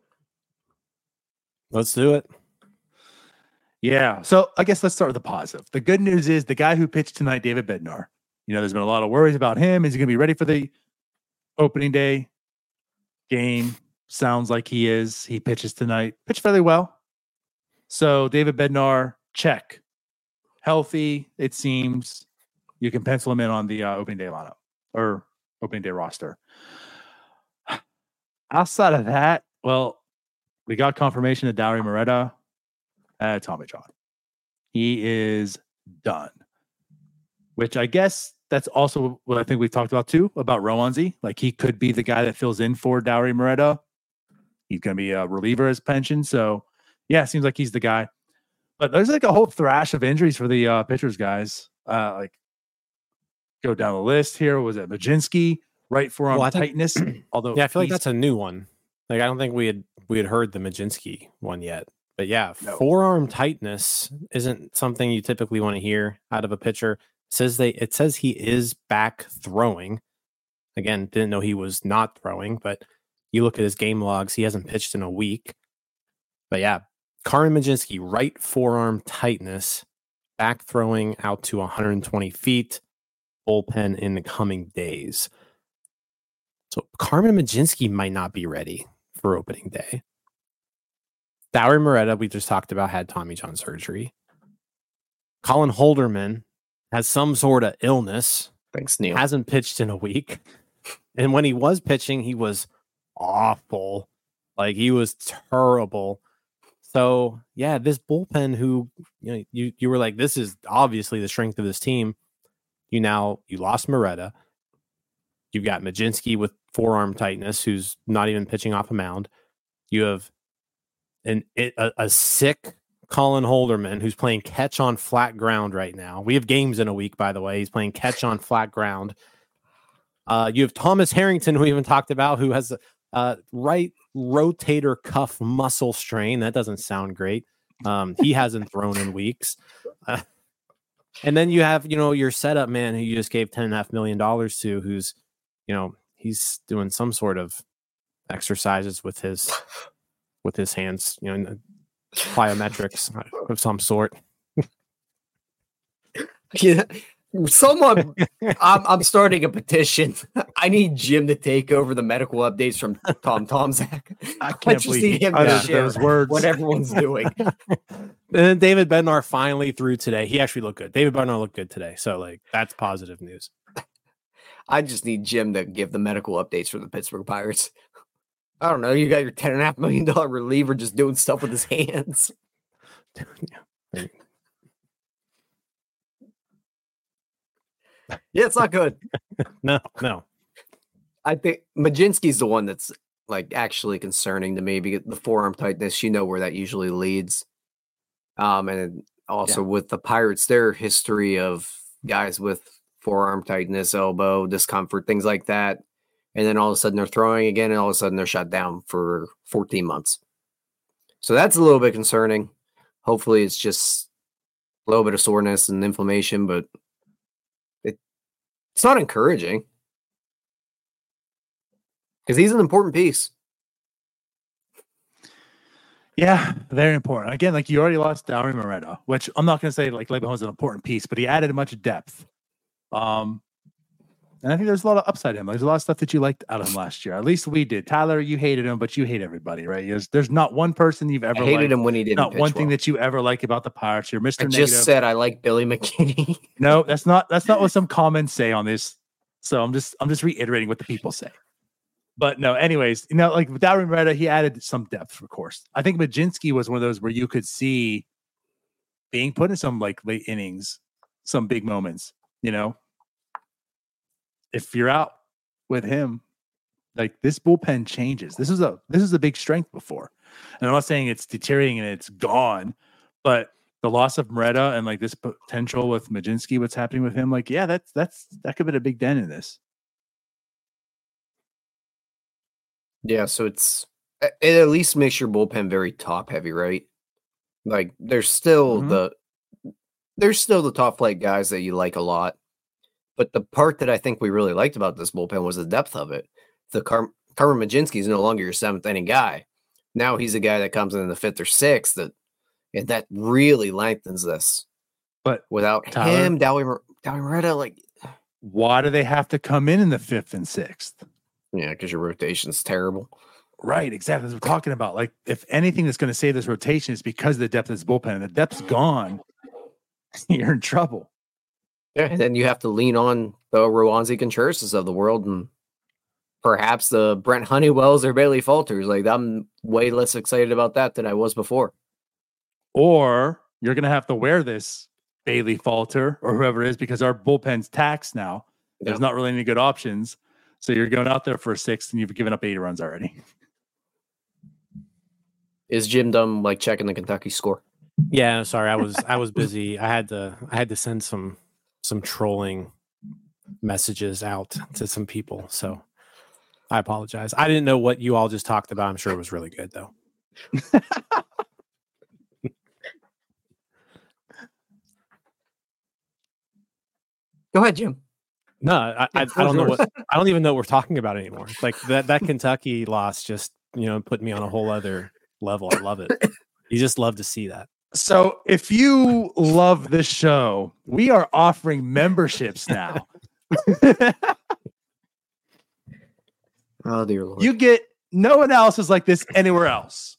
Let's do it. Yeah. So I guess let's start with the positive. The good news is the guy who pitched tonight, David Bednar. You know, there's been a lot of worries about him. Is he going to be ready for the opening day game? Sounds like he is. He pitches tonight. Pitched fairly well. So David Bednar, check. Healthy, it seems. You can pencil him in on the uh, opening day lineup or opening day roster. outside of that, well, we got confirmation that Dauri Moreta had Tommy John. He is done. Which I guess that's also what I think we talked about too, about Roansy. Like he could be the guy that fills in for Dauri Moreta. He's going to be a reliever as pension. So yeah, it seems like he's the guy. But there's like a whole thrash of injuries for the uh, pitchers, guys. Uh, like go down the list here. Was it Majinski? Right forearm well, tightness. Although yeah, I feel like that's a new one. Like I don't think we had we had heard the Majinski one yet. But yeah, no. Forearm tightness isn't something you typically want to hear out of a pitcher. It says they it says he is back throwing. Again, didn't know he was not throwing, but you look at his game logs, he hasn't pitched in a week. But yeah, Carmen Majinski, right forearm tightness, back throwing out to one hundred twenty feet, bullpen in the coming days. So Carmen Majinski might not be ready for opening day. Dauri Moreta, we just talked about, had Tommy John surgery. Colin Holderman has some sort of illness. Thanks, Neil. Hasn't pitched in a week. And when he was pitching, he was awful. Like, he was terrible. So, yeah, this bullpen who, you know, you, you were like, this is obviously the strength of this team. You now, you lost Moreta. You've got Majinski with forearm tightness, who's not even pitching off a mound. You have an a, a sick Colin Holderman, who's playing catch on flat ground right now. We have games in a week, by the way. He's playing catch on flat ground. Uh, you have Thomas Harrington, who we even talked about, who has a uh, right rotator cuff muscle strain. That doesn't sound great. Um, he hasn't thrown in weeks. Uh, and then you have, you know, your setup man who you just gave ten and a half million dollars to, who's, you know, he's doing some sort of exercises with his with his hands, you know, plyometrics of some sort. Yeah, someone, I'm, I'm starting a petition. I need Jim to take over the medical updates from Tom Tomzak. I can't just believe need him to share those words. what everyone's doing. And then David Bednar finally threw today. He actually looked good. David Bednar looked good today. So, like, that's positive news. I just need Jim to give the medical updates for the Pittsburgh Pirates. I don't know. You got your ten and a half million dollar reliever just doing stuff with his hands. Yeah, it's not good. No, no. I think Majinski's the one that's like actually concerning to me because the forearm tightness, you know where that usually leads. Um, and also yeah. with the Pirates, their history of guys with forearm tightness, elbow discomfort, things like that. And then all of a sudden they're throwing again, and all of a sudden they're shut down for fourteen months. So that's a little bit concerning. Hopefully it's just a little bit of soreness and inflammation, but it, it's not encouraging because he's an important piece. Yeah, very important. Again, like you already lost Dauri Moreta, which I'm not going to say like Leibahon's an important piece, but he added much depth. Um, and I think there's a lot of upside in him. There's a lot of stuff that you liked out of him last year. At least we did. Tyler, you hated him, but you hate everybody, right? There's, there's not one person you've ever I hated liked, him when he didn't. Not pitch one thing well. that you ever like about the Pirates. You're Mister I Negative. just said I like Billy McKinney. No, that's not that's not what some comments say on this. So I'm just I'm just reiterating what the people say. But no, anyways, you know, like with Dauri Moreta, he added some depth, of course. I think Majinski was one of those where you could see being put in some like late innings, some big moments, you know. If you're out with him, like this bullpen changes. This is a this is a big strength before. And I'm not saying it's deteriorating and it's gone, but the loss of Moreta and like this potential with Majinski, what's happening with him, like, yeah, that's that's that could be a big dent in this. Yeah, so it's it at least makes your bullpen very top heavy, right? Like there's still mm-hmm. the there's still the top flight guys that you like a lot. But the part that I think we really liked about this bullpen was the depth of it. The Car- Carmen Majinski is no longer your seventh inning guy. Now he's a guy that comes in the fifth or sixth that and that really lengthens this. But without Tyler, him, Dauri Moreta, like why do they have to come in in the fifth and sixth? Yeah, because your rotation's terrible. Right, exactly. That's what we're talking about. Like, if anything that's going to save this rotation is because of the depth of this bullpen, and the depth's gone, you're in trouble. Yeah, and then you have to lean on the Roansy Contreras of the world, and perhaps the Brent Honeywells or Bailey Falters. Like, I'm way less excited about that than I was before. Or you're going to have to wear this Bailey Falter or whoever it is because our bullpen's taxed now. There's Yep. not really any good options. So you're going out there for a sixth and you've given up eight runs already. Is Jim Dunn like checking the Kentucky score? Yeah, sorry, I was I was busy. I had to I had to send some some trolling messages out to some people. So I apologize. I didn't know what you all just talked about. I'm sure it was really good though. Go ahead, Jim. No, I, I, I don't know what I don't even know what we're talking about anymore. Like that that Kentucky loss just, you know, put me on a whole other level. I love it. You just love to see that. So if you love this show, we are offering memberships now. Oh, dear Lord. You get no analysis like this anywhere else.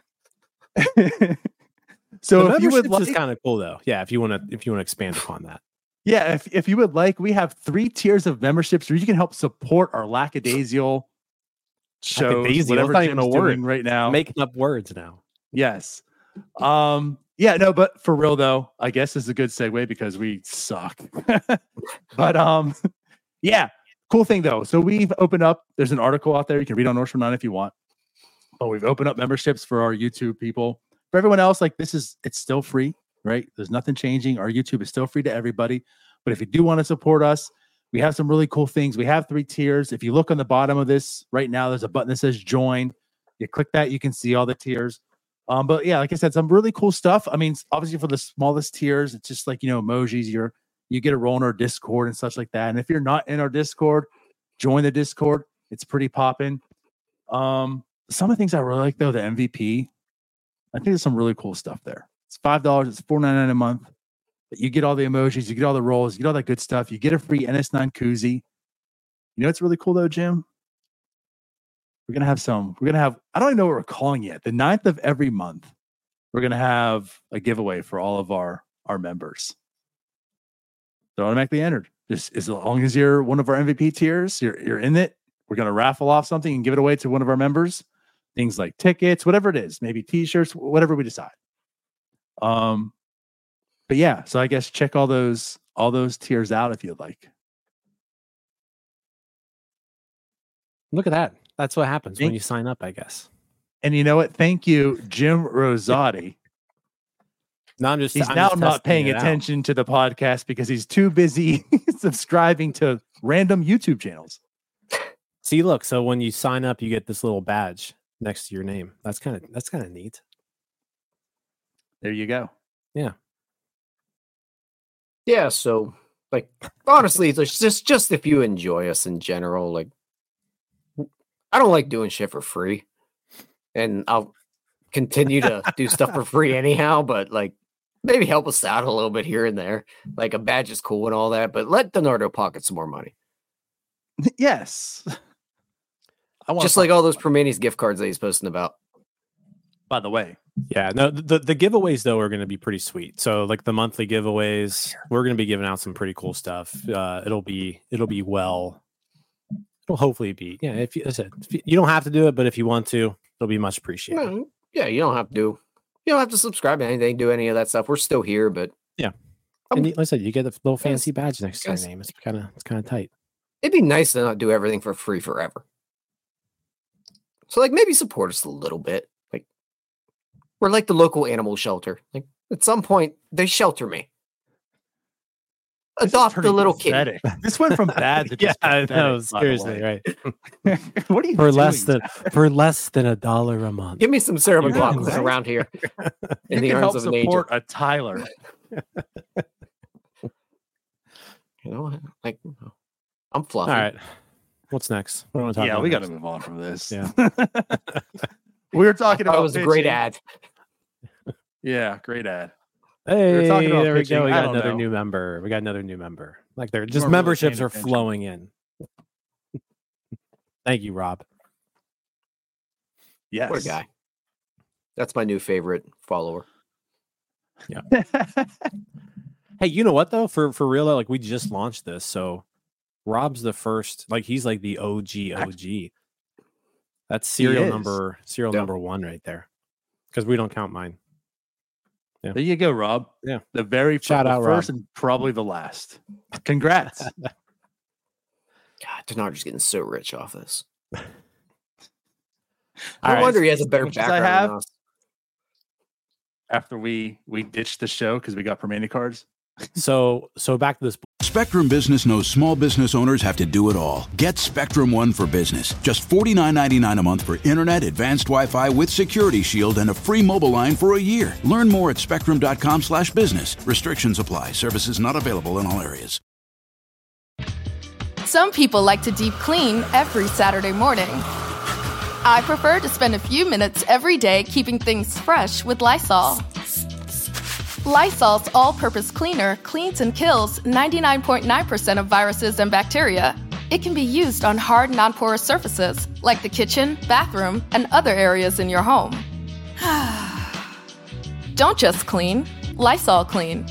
So the if you would memberships like, is kind of cool though. Yeah, if you want to if you want to expand upon that. yeah, if, if you would like, we have three tiers of memberships where you can help support our lackadaisical shows, Lackadaisical? whatever That's not even Jim's a word. doing right now. I'm making up words now. Yes. Um, yeah, no, but for real though, I guess this is a good segue because we suck. But um, yeah, cool thing though. So we've opened up, there's an article out there you can read on North Shore Nine if you want. But we've opened up memberships for our YouTube people. For everyone else, like this is it's still free, right? There's nothing changing. Our YouTube is still free to everybody. But if you do want to support us, we have some really cool things. We have three tiers. If you look on the bottom of this right now, there's a button that says join. You click that, you can see all the tiers. Um, but yeah, like I said, some really cool stuff. I mean, obviously for the smallest tiers, it's just like, you know, emojis, you're, you get a role in our Discord and such like that. And if you're not in our Discord, join the Discord. It's pretty popping. Um, some of the things I really like though, the M V P, I think there's some really cool stuff there. It's five dollars. It's four ninety-nine a month. But you get all the emojis, you get all the roles, you get all that good stuff. You get a free N S nine koozie. You know what's really cool though, Jim? We're gonna have some. We're gonna have. I don't even know what we're calling it. The ninth of every month, we're gonna have a giveaway for all of our our members. They're automatically entered. Just as long as you're one of our M V P tiers, you're you're in it. We're gonna raffle off something and give it away to one of our members. Things like tickets, whatever it is, maybe T-shirts, whatever we decide. Um, but yeah. So I guess check all those all those tiers out if you'd like. Look at that. That's what happens Thank- when you sign up, I guess. And you know what? Thank you, Jim Rosati. No, I'm just He's I'm now just not testing paying it out. attention to the podcast because he's too busy subscribing to random YouTube channels. See, look, so when you sign up, you get this little badge next to your name. That's kind of that's kind of neat. There you go. Yeah, so like honestly, it's just just if you enjoy us in general, like I don't like doing shit for free. And I'll continue to do stuff for free anyhow, but like maybe help us out a little bit here and there. Like a badge is cool and all that, but let Donardo pocket some more money. Yes. I want Just like all those Permanis gift cards that he's posting about. by the way. Yeah, no, the the giveaways though are going to be pretty sweet. So like the monthly giveaways, we're going to be giving out some pretty cool stuff. Uh, it'll be it'll be well. It'll hopefully be yeah. If you, as I said, if you, you don't have to do it, but if you want to, it'll be much appreciated. No, yeah, you don't have to do you don't have to subscribe to anything, do any of that stuff. We're still here, but Yeah. Um, And like I said, you get a little fancy guys- badge next to your guys- name. It's kind of it's kind of tight. it'd be nice to not do everything for free forever. So like maybe support us a little bit. Like we're like the local animal shelter. Like at some point they shelter me. This is Adopt turning the little kid. pathetic. This went from bad to Yeah, just I know. pathetic, by the Seriously, way. right? What are you For doing, less than Zach? for less than a dollar a month. Give me some Sarah You got it, McLaughlin right? around here in You the can help arms of an angel. support a Tyler. You know, like I'm fluffy. All right. What's next? What do we want to talk Yeah, about we got to next? move on from this. Yeah. We were talking That about was a great pitching. ad. Yeah, great ad. Hey, talking about there we pitching. go. We I got don't another know. new member. We got another new member. Like they're just weren't really memberships paying are attention. flowing in. Thank you, Rob. Yes. What a guy. That's my new favorite follower. Hey, you know what though? For for real, though, like we just launched this, so Rob's the first, like he's like the O G O G. That's serial number serial yeah. number one right there. Because we don't count mine. Yeah. There you go, Rob. Yeah. The very Shout the out, first Rob. and probably the last. Congrats. God, Denard's getting so rich off this. No All right. wonder he has a better Which I background have. than us. After we we ditched the show because we got Permane cards. So so back to this. Spectrum Business knows small business owners have to do it all. Get Spectrum One for Business. Just forty-nine ninety-nine a month for internet, advanced Wi-Fi with Security Shield, and a free mobile line for a year. Learn more at spectrum.com slash business. Restrictions apply. Services not available in all areas. Some people like to deep clean every Saturday morning. I prefer to spend a few minutes every day keeping things fresh with Lysol. Lysol's all-purpose cleaner cleans and kills ninety-nine point nine percent of viruses and bacteria. It can be used on hard, non-porous surfaces, like the kitchen, bathroom, and other areas in your home. Don't just clean, Lysol clean.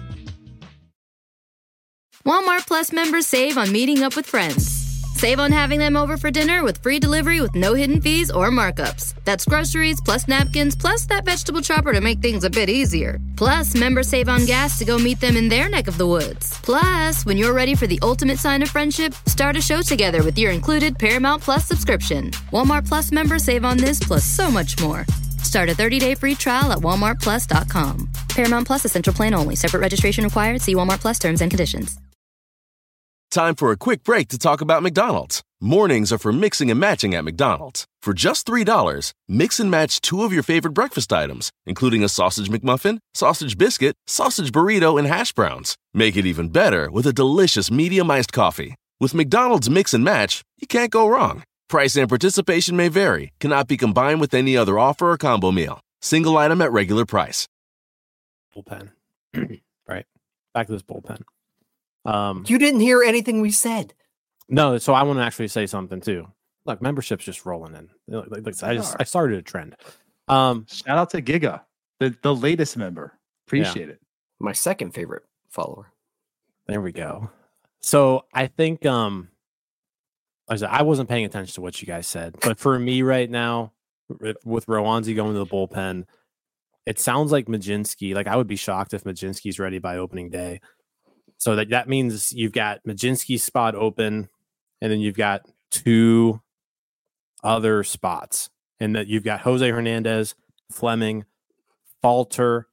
Walmart Plus members save on meeting up with friends. Save on having them over for dinner with free delivery with no hidden fees or markups. That's groceries plus napkins plus that vegetable chopper to make things a bit easier. Plus, members save on gas to go meet them in their neck of the woods. Plus, when you're ready for the ultimate sign of friendship, start a show together with your included Paramount Plus subscription. Walmart Plus members save on this plus so much more. Start a thirty-day free trial at walmart plus dot com. Paramount Plus Essential Plan only. Separate registration required. See Walmart Plus terms and conditions. Time for a quick break to talk about McDonald's. Mornings are for mixing and matching at McDonald's. For just three dollars, mix and match two of your favorite breakfast items, including a sausage McMuffin, sausage biscuit, sausage burrito, and hash browns. Make it even better with a delicious medium iced coffee. With McDonald's Mix and Match, you can't go wrong. Price and participation may vary, cannot be combined with any other offer or combo meal. Single item at regular price. Bullpen. Right. Back to this bullpen. Um, You didn't hear anything we said. no, so I want to actually say something too. Look, membership's just rolling in. Like, like, I just I started a trend. Um, Shout out to Giga, the, the latest member. Appreciate it. My second favorite follower. There we go. So I think um like I said, I wasn't paying attention to what you guys said, but for me right now, with Rowanzi going to the bullpen, it sounds like Majinski. Like I would be shocked if Majinski's ready by opening day. So that, that means you've got Majinski's spot open, and then you've got two other spots. And that you've got Jose Hernandez, Fleming, Falter.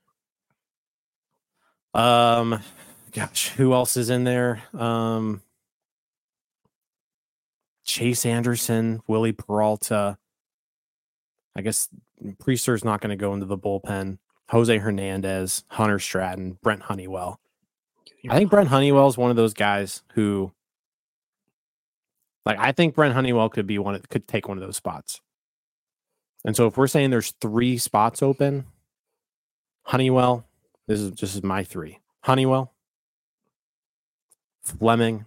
Um, gosh, who else is in there? Um, Chase Anderson, Willie Peralta. I guess Priester's not going to go into the bullpen. Jose Hernandez, Hunter Stratton, Brent Honeywell. I think Brent Honeywell is one of those guys who, like, I think Brent Honeywell could be one, of, could take one of those spots. And so if we're saying there's three spots open, Honeywell, this is this is my three. Honeywell, Fleming,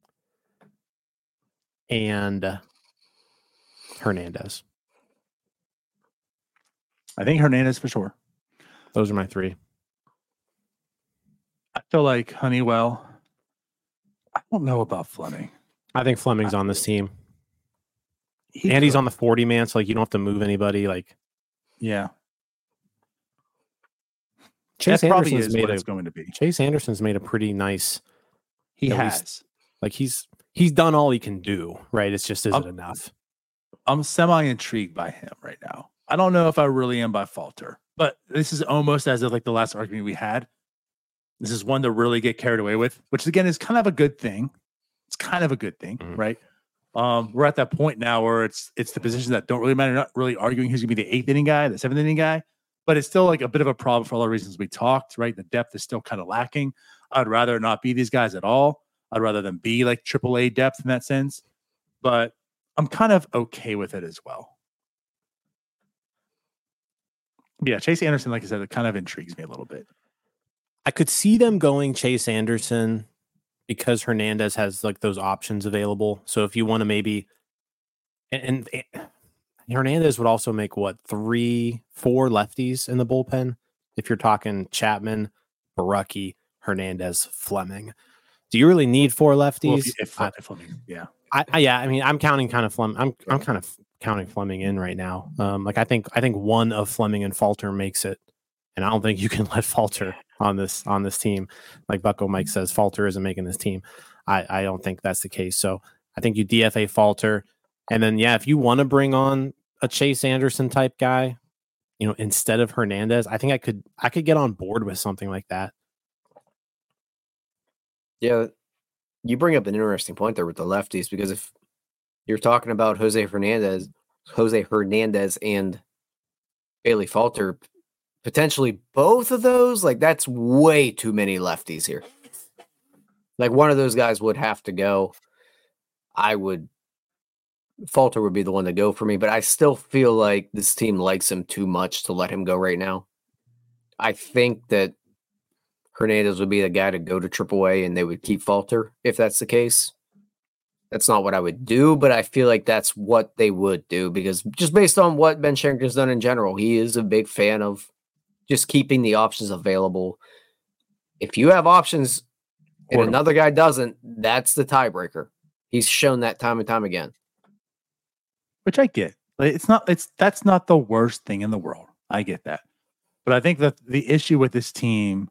and Hernandez. I think Hernandez for sure. Those are my three. I feel like Honeywell. I don't know about Fleming. I think Fleming's on this team. He and could. he's on the forty man, so like you don't have to move anybody. Like, Yeah. Chase That probably Anderson's is made what a, it's going to be. Chase Anderson's made a pretty nice. He at has. least- like he's he's done all he can do. Right? It's just isn't Um, enough. I'm semi intrigued by him right now. I don't know if I really am by Falter, but this is almost as if like the last argument we had. This is one to really get carried away with, which again is kind of a good thing. It's kind of a good thing, Mhm. right? Um, we're at that point now where it's it's the positions that don't really matter. Not really arguing who's gonna be the eighth inning guy, the seventh inning guy, but it's still like a bit of a problem for all the reasons we talked, right? The depth is still kind of lacking. I'd rather not be these guys at all. I'd rather them be like triple A depth in that sense, but I'm kind of okay with it as well. Yeah, Chase Anderson, like I said, it kind of intrigues me a little bit. I could see them going Chase Anderson because Hernandez has like those options available. So if you want to maybe, and, and Hernandez would also make what three, four lefties in the bullpen if you're talking Chapman, Baraki, Hernandez, Fleming. Do you really need four lefties? Well, if, if, I, if Fleming, yeah. I, I, yeah, I mean, I'm counting kind of Fleming. I'm I'm kind of counting Fleming in right now. Um, like I think I think one of Fleming and Falter makes it, and I don't think you can let Falter on this on this team. Like Bucko Mike says, Falter isn't making this team. I I don't think that's the case. So I think you D F A Falter, and then yeah, if you want to bring on a Chase Anderson type guy, you know, instead of Hernandez, I think I could I could get on board with something like that. Yeah, you bring up an interesting point there with the lefties, because if you're talking about Jose Hernandez, Jose Hernandez and Bailey Falter, potentially both of those, like that's way too many lefties here. Like one of those guys would have to go. I would, Falter would be the one to go for me, but I still feel like this team likes him too much to let him go right now. I think that Hernandez would be the guy to go to triple A and they would keep Falter if that's the case. That's not what I would do, but I feel like that's what they would do, because just based on what Ben Shanker's done in general, he is a big fan of just keeping the options available. If you have options and another guy doesn't, that's the tiebreaker. He's shown that time and time again. Which I get. It's not, it's, that's not the worst thing in the world. I get that. But I think that the issue with this team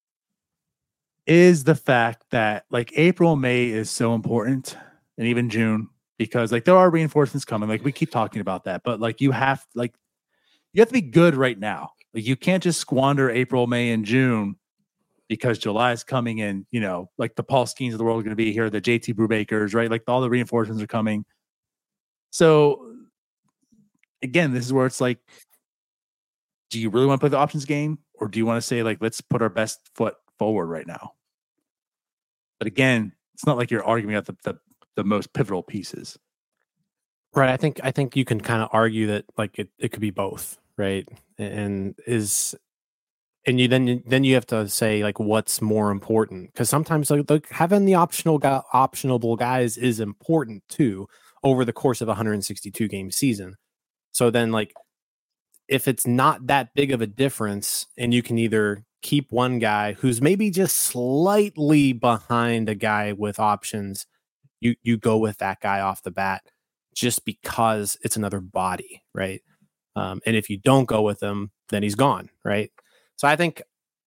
is the fact that like April, May is so important, and even June, because like there are reinforcements coming. Like we keep talking about that, but like you have like you have to be good right now. Like you can't just squander April, May, and June because July is coming in. You know, like the Paul Skeens of the world are going to be here, the J T Brubakers, right? Like all the reinforcements are coming. So again, this is where it's like, do you really want to play the options game, or do you want to say like let's put our best foot forward right now? But again, it's not like you're arguing about the, the, the most pivotal pieces. Right. I think I think you can kind of argue that like it, it could be both, right? And is and you then then you have to say like what's more important, because sometimes like, like having the optional guy, optionable guys is important too over the course of a one hundred sixty-two game season. So then like if it's not that big of a difference, and you can either keep one guy who's maybe just slightly behind a guy with options, you you go with that guy off the bat just because it's another body, right? Um, and if you don't go with him, then he's gone, right? So I think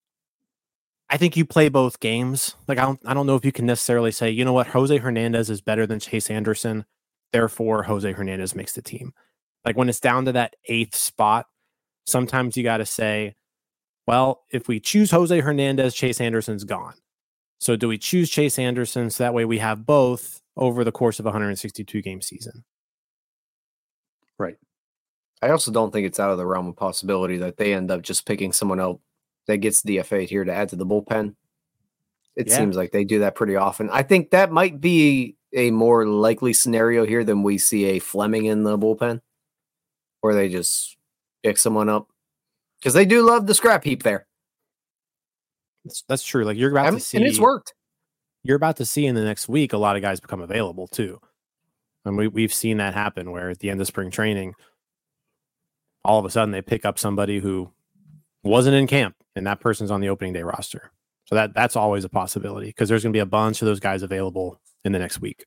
I think you play both games. Like I don't I don't know if you can necessarily say, you know what, Jose Hernandez is better than Chase Anderson, therefore Jose Hernandez makes the team. Like when it's down to that eighth spot, sometimes you got to say, well, if we choose Jose Hernandez, Chase Anderson's gone. So do we choose Chase Anderson so that way we have both over the course of a one hundred sixty-two game season? Right. I also don't think it's out of the realm of possibility that they end up just picking someone else that gets D F A'd here to add to the bullpen. It yeah. seems like they do that pretty often. I think that might be a more likely scenario here than we see a Fleming in the bullpen, where they just pick someone up. Because they do love the scrap heap there. That's, that's true. Like you're about I mean, to see, and it's worked. You're about to see in the next week a lot of guys become available too, and we we've seen that happen. Where at the end of spring training, all of a sudden they pick up somebody who wasn't in camp, and that person's on the opening day roster. So that that's always a possibility, because there's going to be a bunch of those guys available in the next week.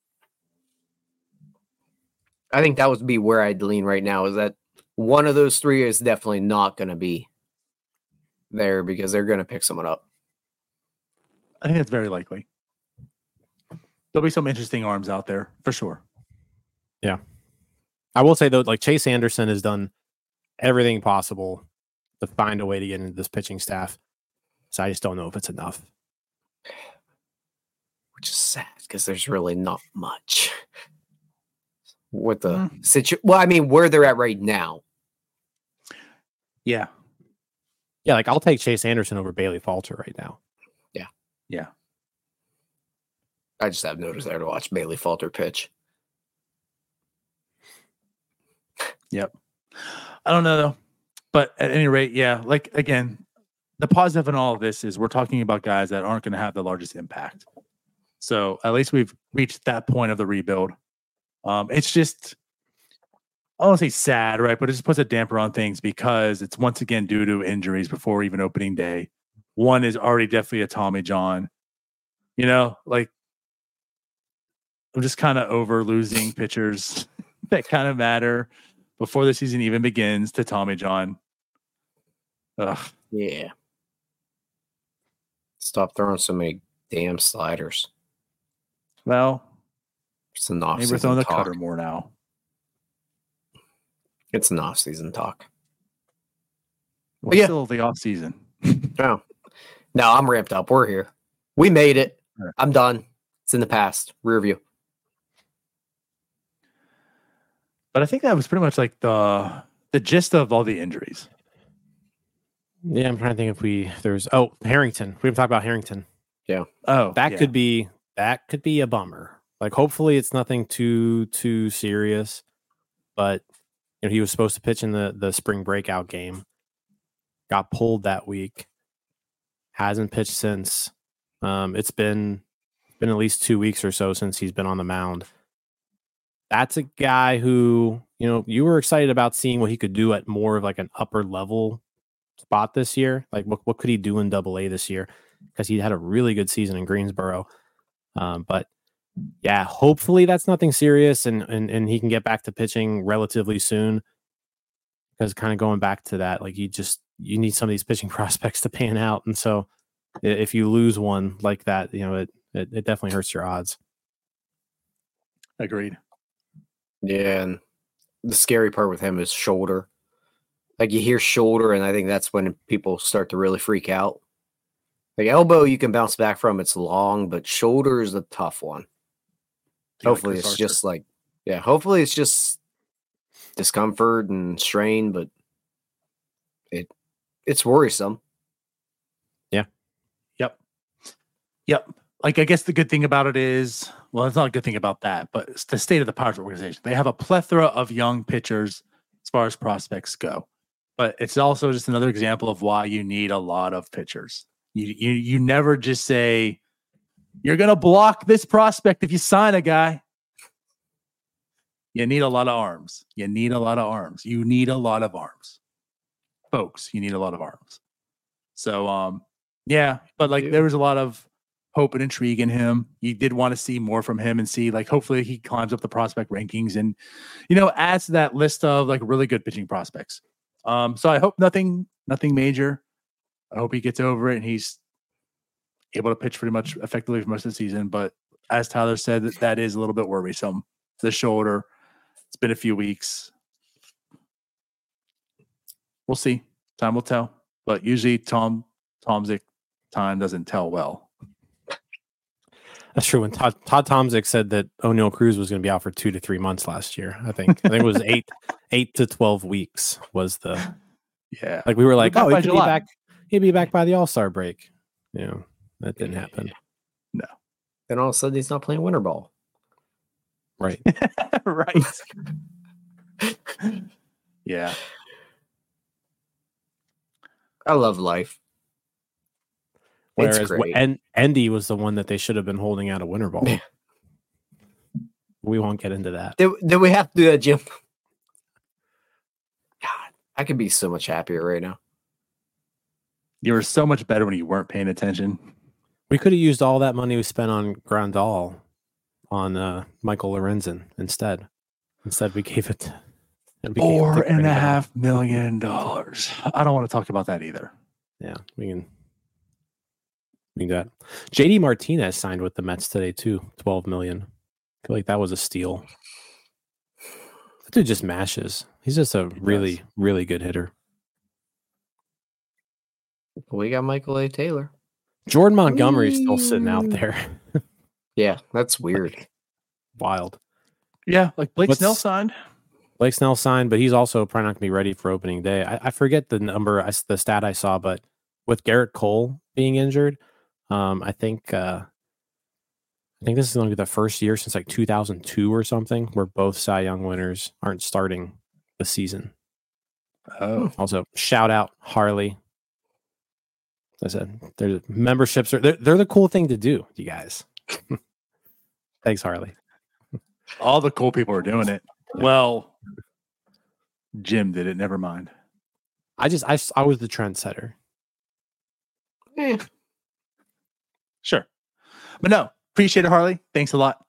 I think that would be where I'd lean right now, is that one of those three is definitely not going to be there because they're going to pick someone up. I think that's very likely. There'll be some interesting arms out there for sure. Yeah. I will say though, like Chase Anderson has done everything possible to find a way to get into this pitching staff. So I just don't know if it's enough. Which is sad because there's really not much. With the Mm. situ, well, I mean, where they're at right now. Yeah. Yeah, like I'll take Chase Anderson over Bailey Falter right now. Yeah. Yeah. I just have no desire to watch Bailey Falter pitch. Yep. I don't know though. But at any rate, yeah, like again, the positive in all of this is we're talking about guys that aren't going to have the largest impact. So at least we've reached that point of the rebuild. Um, it's just, I don't want to say sad, right? But it just puts a damper on things because it's once again due to injuries before even opening day. One is already definitely a Tommy John. You know, like I'm just kind of over losing pitchers that kind of matter before the season even begins to Tommy John. Ugh. Yeah. Stop throwing so many damn sliders. Well, it's an off maybe we're throwing the cutter more now. It's an off-season talk. Well, yeah. Still the off-season. No. No, I'm ramped up. We're here. We made it. Right. I'm done. It's in the past. Rear view. But I think that was pretty much like the the gist of all the injuries. Yeah, I'm trying to think if we if there's oh Harrington. We haven't talked about Harrington. Yeah. Oh, that yeah. could be that could be a bummer. Like hopefully it's nothing too too serious. But you know, he was supposed to pitch in the the spring breakout game. Got pulled that week. Hasn't pitched since. Um, it's been been at least two weeks or so since he's been on the mound. That's a guy who, you know, you were excited about seeing what he could do at more of like an upper level spot this year. Like what, what could he do in double A this year? Because he had a really good season in Greensboro. Um, but yeah, hopefully that's nothing serious and, and, and he can get back to pitching relatively soon. Because kind of going back to that, like you just, you need some of these pitching prospects to pan out. And so if you lose one like that, you know, it, it, it definitely hurts your odds. Agreed. Yeah, and the scary part with him is shoulder. Like you hear shoulder, and I think that's when people start to really freak out. Like elbow, you can bounce back from. It's long, but shoulder is a tough one. Hopefully, it's just like, yeah, hopefully it's just discomfort and strain, but it it's worrisome. Yeah. Yep. Yep. Like, I guess the good thing about it is, well, it's not a good thing about that, but it's the state of the Pirates organization. They have a plethora of young pitchers as far as prospects go, but it's also just another example of why you need a lot of pitchers. You you you never just say, you're going to block this prospect if you sign a guy. You need a lot of arms. You need a lot of arms. You need a lot of arms. Folks, you need a lot of arms. So, um, yeah, but like there was a lot of hope and intrigue in him. You did want to see more from him and see, like, hopefully he climbs up the prospect rankings and, you know, adds to that list of like really good pitching prospects. Um, so I hope nothing, nothing major. I hope he gets over it and he's able to pitch pretty much effectively for most of the season. But as Tyler said, that, that is a little bit worrisome. The shoulder, it's been a few weeks. We'll see. Time will tell. But usually Tom Tomzik time doesn't tell well. That's true. When Todd, Todd Tomzik said that O'Neal Cruz was going to be out for two to three months last year, I think I think it was eight eight to twelve weeks was the yeah. Like we were like, oh, he could July. be back. He'd be back by the All-Star break. You know, that didn't happen. No. Then all of a sudden he's not playing winter ball. Right. Right. Yeah. I love life. Whereas and Endy was the one that they should have been holding out a winter ball. Yeah. We won't get into that. Did, did we have to do that, Jim? God, I could be so much happier right now. You were so much better when you weren't paying attention. We could have used all that money we spent on Grandal on uh, Michael Lorenzen instead. Instead, we gave it we four gave it and a half million dollars. I don't want to talk about that either. Yeah, we can. We can do that. J D Martinez signed with the Mets today too, twelve million. I feel like that was a steal. That dude just mashes. He's just a he really, does. really good hitter. We got Michael A. Taylor. Jordan Montgomery's still sitting out there. Yeah, that's weird. Like, wild. Yeah, like Blake What's- Snell signed. Blake Snell signed, but he's also probably not going to be ready for opening day. I, I forget the number, I, the stat I saw, but with Garrett Cole being injured, um, I think uh, I think this is going to be the first year since like two thousand two or something where both Cy Young winners aren't starting the season. Oh, Also, shout out Harley. As I said, there's memberships are they're, they're the cool thing to do, you guys. Thanks, Harley. all the cool people are doing it. Well, Jim did it. Never mind. I just I, I was the trendsetter. Eh. Sure. But no, appreciate it, Harley. Thanks a lot.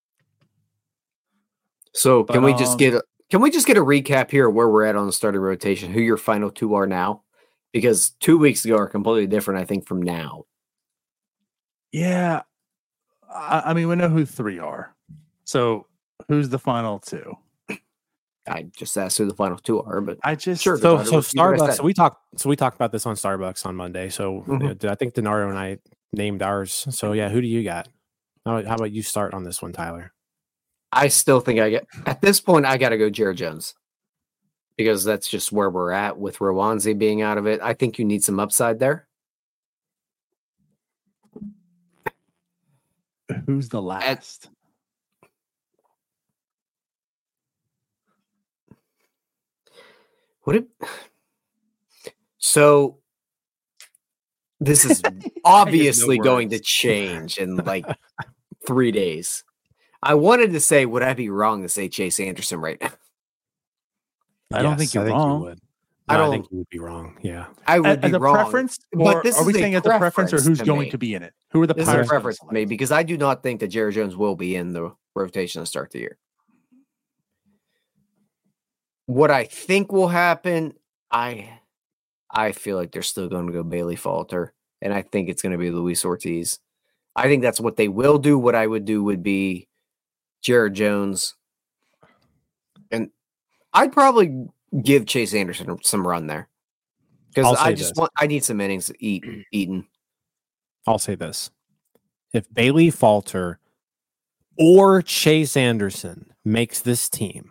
So can But, we just um, get a, can we just get a recap here of where we're at on the starting rotation? Who your final two are now? Because two weeks ago are completely different, I think, from now. Yeah. I, I mean, we know who three are. So who's the final two? I just asked who the final two are, but I just sure. So, Donato, so repeat what I Starbucks. said. So we talked. So we talked about this on Starbucks on Monday. So Mhm. uh, I think Donato and I named ours. So yeah, who do you got? How, how about you start on this one, Tyler? I still think I get at this point. I got to go Jared Jones because that's just where we're at with Rowanzi being out of it. I think you need some upside there. Who's the last? Would it? So this is obviously going to change in like three days. I wanted to say, would I be wrong to say Chase Anderson right now? I don't Yes, think you're I think wrong. You would. I No, I, don't- think you would be wrong. Yeah. I would As be a wrong. preference, but or this are is we a saying as a preference, or preference who's to going me. to be in it? Who are the This is a Pirates? preference gonna to me select? because I do not think that Jared Jones will be in the rotation to start the year. What I think will happen, I I feel like they're still going to go Bailey Falter, and I think it's going to be Luis Ortiz. I think that's what they will do. What I would do would be Jared Jones, and I'd probably give Chase Anderson some run there because I'll say I just this. want I need some innings to eat eaten. I'll say this: if Bailey Falter or Chase Anderson makes this team,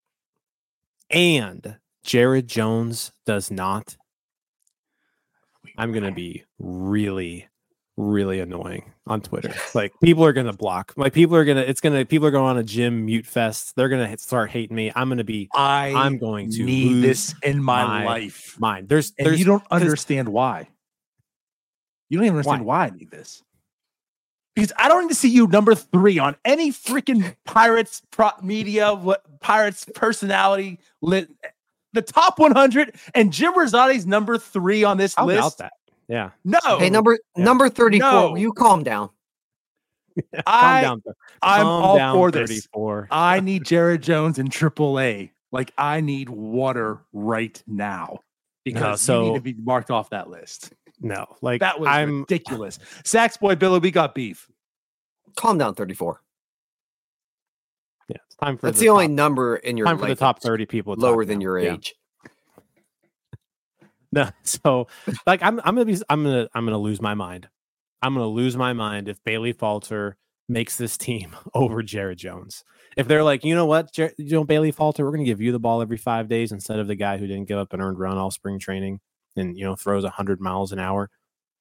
and Jared Jones does not, I'm going to be really, really annoying on Twitter. Like people are going to block. Like people are going to, it's going to, people are going on a gym mute fest. They're going to start hating me. I'm going to be, I I'm going to need lose this in my, my life. mind. There's, And there's, you don't 'cause- understand why. You don't even understand why, I need this. Because I don't need to see you number three on any freaking Pirates pro- media, what Pirates personality lit. The top one hundred and Jim Rosati's number three on this How list. about that? Yeah. No, Hey, number yeah. number thirty-four. No. You calm down. I, Calm down. I'm Calm all down, for this. thirty-four. I need Jared Jones in triple A. Like I need water right now because so- you need to be marked off that list. No, like That was I'm, ridiculous. Sax boy Billy, we got beef. Calm down, thirty-four. yeah, it's time for That's the, only top- number in your time for the life top that's thirty people to lower talk than now. your Yeah. age. No, so like I'm I'm gonna be I'm gonna I'm gonna lose my mind. I'm gonna lose my mind if Bailey Falter makes this team over Jared Jones. If they're like, you know what, Jer- you know Bailey Falter, we're gonna give you the ball every five days instead of the guy who didn't give up an earned run all spring training and you know throws a hundred miles an hour.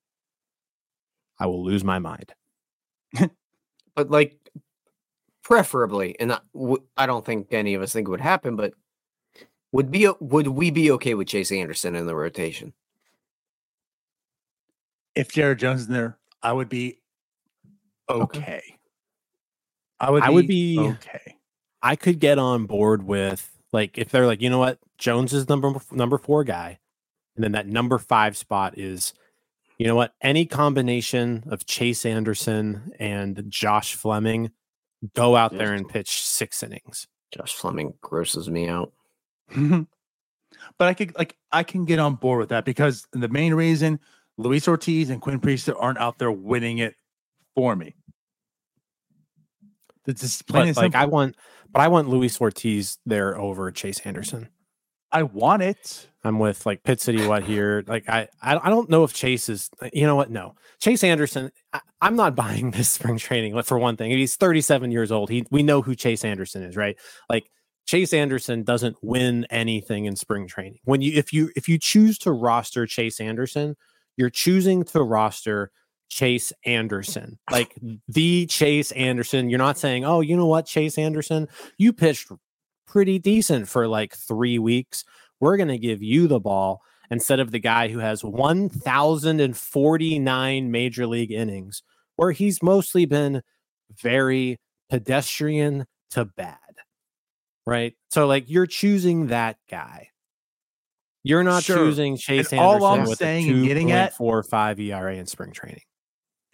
I will lose my mind. But like, preferably, and I, w- I don't think any of us think it would happen, but would be would we be okay with Chase Anderson in the rotation? If Jared Jones is in there, I would be okay. I would I be would be- okay. I could get on board with like if they're like, you know what, Jones is number number four guy, and then that number five spot is, you know what, any combination of Chase Anderson and Josh Fleming, go out there and pitch six innings. Josh Fleming grosses me out. But I could like I can get on board with that because the main reason Luis Ortiz and Quinn Priester aren't out there winning it for me. It's just plain But and like simple. I want, but I want Luis Ortiz there over Chase Anderson. I want it. I'm with like Pit City What here. Like I, I, I don't know if Chase is. You know what? No, Chase Anderson. I, I'm not buying this spring training. Like, for one thing, he's thirty-seven years old. He, we know who Chase Anderson is, right? Like Chase Anderson doesn't win anything in spring training. When you, if you, if you choose to roster Chase Anderson, you're choosing to roster Chase Anderson, like the Chase Anderson. You're not saying, oh, you know what, Chase Anderson, you pitched pretty decent for like three weeks. We're going to give you the ball instead of the guy who has one thousand forty-nine major league innings, where he's mostly been very pedestrian to bad. Right. So like you're choosing that guy. You're not Sure. choosing Chase And all Anderson I'm with saying a and getting at- two point four five E R A in spring training.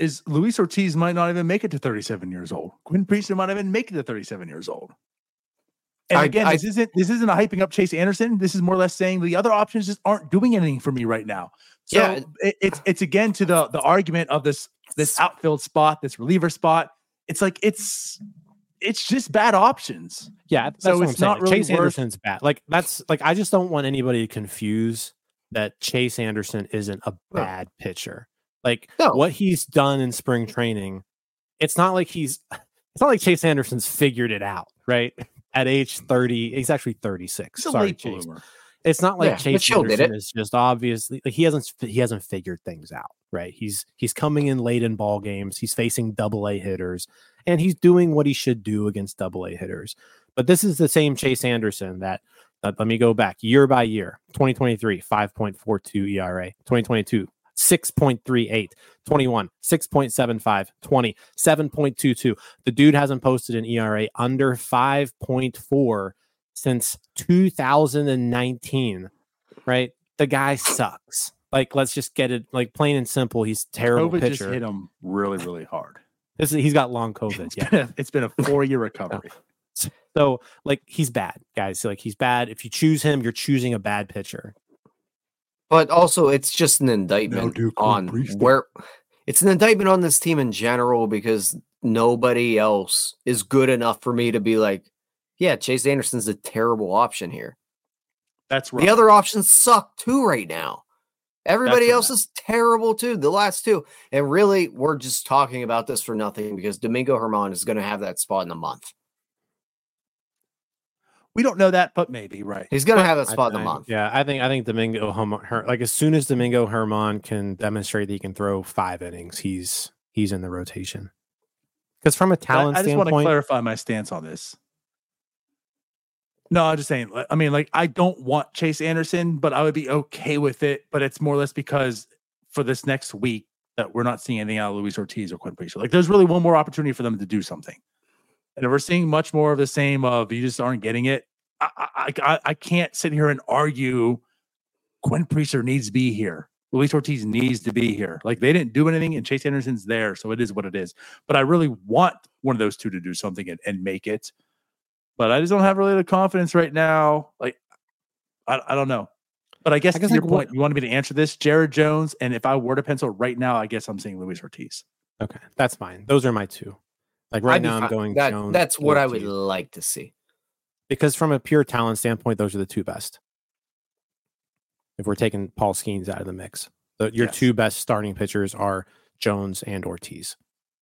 is Luis Ortiz might not even make it to thirty-seven years old. Quinn Priester might not even make it to thirty-seven years old. And I, again, I, this isn't this isn't a hyping up Chase Anderson. This is more or less saying the other options just aren't doing anything for me right now. So Yeah. it, it's it's again to the the argument of this this outfield spot, this reliever spot. It's like it's it's just bad options. Yeah, that's So what it's I'm not saying. really Chase worth- Anderson's bad. Like that's like I just don't want anybody to confuse that Chase Anderson isn't a bad pitcher. Like No. what he's done in spring training, it's not like he's it's not like Chase Anderson's figured it out, right? At age thirty, he's actually thirty-six. It's a Sorry, late Chase. bloomer. It's not like Yeah, Chase Mitchell did Anderson it. is just obviously like he hasn't he hasn't figured things out, right? He's he's coming in late in ball games. He's facing double A hitters, and he's doing what he should do against double A hitters. But this is the same Chase Anderson that uh, let me go back year by year. twenty twenty-three, five point four two E R A. twenty twenty-two, six point three eight. twenty-one, six point seven five. twenty, seven point two two. The dude hasn't posted an E R A under five point four since two thousand nineteen, right? The guy sucks. Like, let's just get it like plain and simple. He's a terrible COVID just pitcher. hit him really, really hard. This is, he's got long COVID. It's Yeah. been a, it's been a four-year recovery. So, like, he's bad, guys. Like, he's bad. If you choose him, you're choosing a bad pitcher. But also, it's just an indictment do on Priester. where it's an indictment on this team in general because nobody else is good enough for me to be like, yeah, Chase Anderson's a terrible option here. That's right. The other options suck too right now. Everybody That's else is terrible too. The last two. And really, we're just talking about this for nothing because Domingo Germán is going to have that spot in a month. We don't know that, but maybe, right? He's going to have that I spot in a think- month. Yeah, I think I think Domingo Herman, Her, like as soon as Domingo Herman can demonstrate that he can throw five innings, he's he's in the rotation. Because from a I, talent I just want to standpoint, clarify my stance on this. No, I'm just saying. I mean, like, I don't want Chase Anderson, but I would be okay with it. But it's more or less because for this next week that we're not seeing anything out of Luis Ortiz or Quinn Priester. Like, there's really one more opportunity for them to do something. And if we're seeing much more of the same of you just aren't getting it, I I, I, I can't sit here and argue Quinn Priester needs to be here. Luis Ortiz needs to be here. Like, they didn't do anything, and Chase Anderson's there, so it is what it is. But I really want one of those two to do something and, and make it. But I just don't have really the confidence right now. Like, I, I don't know. But I guess, I guess to your like point, what- you wanted me to answer this, Jared Jones, and if I were to pencil right now, I guess I'm saying Luis Ortiz. okay, that's fine. Those are my two. Like right I'd be now, I'm fine. going That, Jones. that's what I would Ortiz. like to see. Because from a pure talent standpoint, those are the two best. If we're taking Paul Skeens out of the mix, the, your Yes. two best starting pitchers are Jones and Ortiz.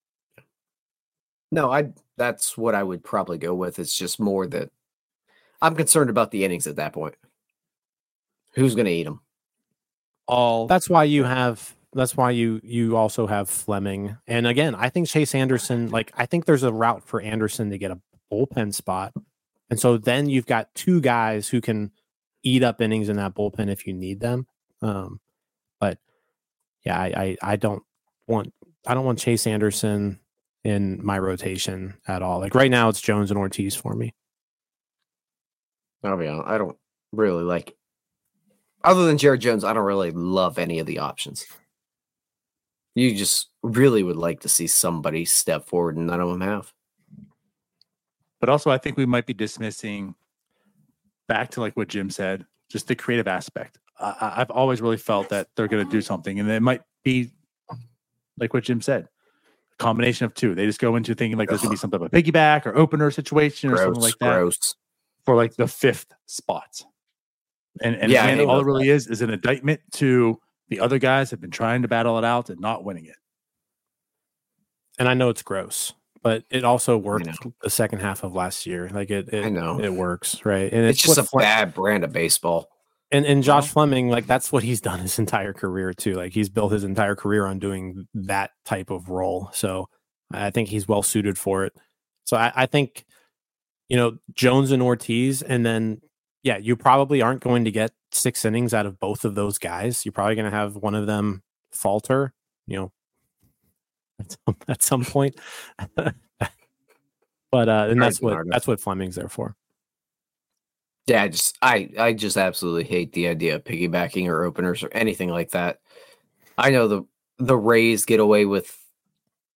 No, I. That's what I would probably go with. It's just more that I'm concerned about the innings at that point. Who's going to eat them? All That's why you have. That's why you you also have Fleming. And again, I think Chase Anderson. Like I think there's a route for Anderson to get a bullpen spot, and so then you've got two guys who can eat up innings in that bullpen if you need them. Um, but yeah, I, I I don't want I don't want Chase Anderson in my rotation at all. Like right now, it's Jones and Ortiz for me. I'll be honest. I don't really like. Other than Jared Jones, I don't really love any of the options. You just really would like to see somebody step forward, and none of them have. But also, I think we might be dismissing back to like what Jim said, just the creative aspect. I, I- I've always really felt that they're going to do something, and it might be like what Jim said, a combination of two. They just go into thinking like there's going to be some type of piggyback or opener situation or Gross, something like that gross. for like the fifth spot. And and Yeah, I again, hate all it those really is is an indictment to the other guys have been trying to battle it out and not winning it. And I know it's gross, but it also worked know. the second half of last year. Like it, it I know. it works, right? And It's just a what Fle- bad brand of baseball. And and Josh Fleming, like that's what he's done his entire career too. Like he's built his entire career on doing that type of role. So I think he's well suited for it. So I, I think, you know, Jones and Ortiz, and then yeah, you probably aren't going to get six innings out of both of those guys. You're probably going to have one of them falter, you know, at some, at some point. but uh, and that's what that's what Fleming's there for. Yeah, I just I I just absolutely hate the idea of piggybacking or openers or anything like that. I know the the Rays get away with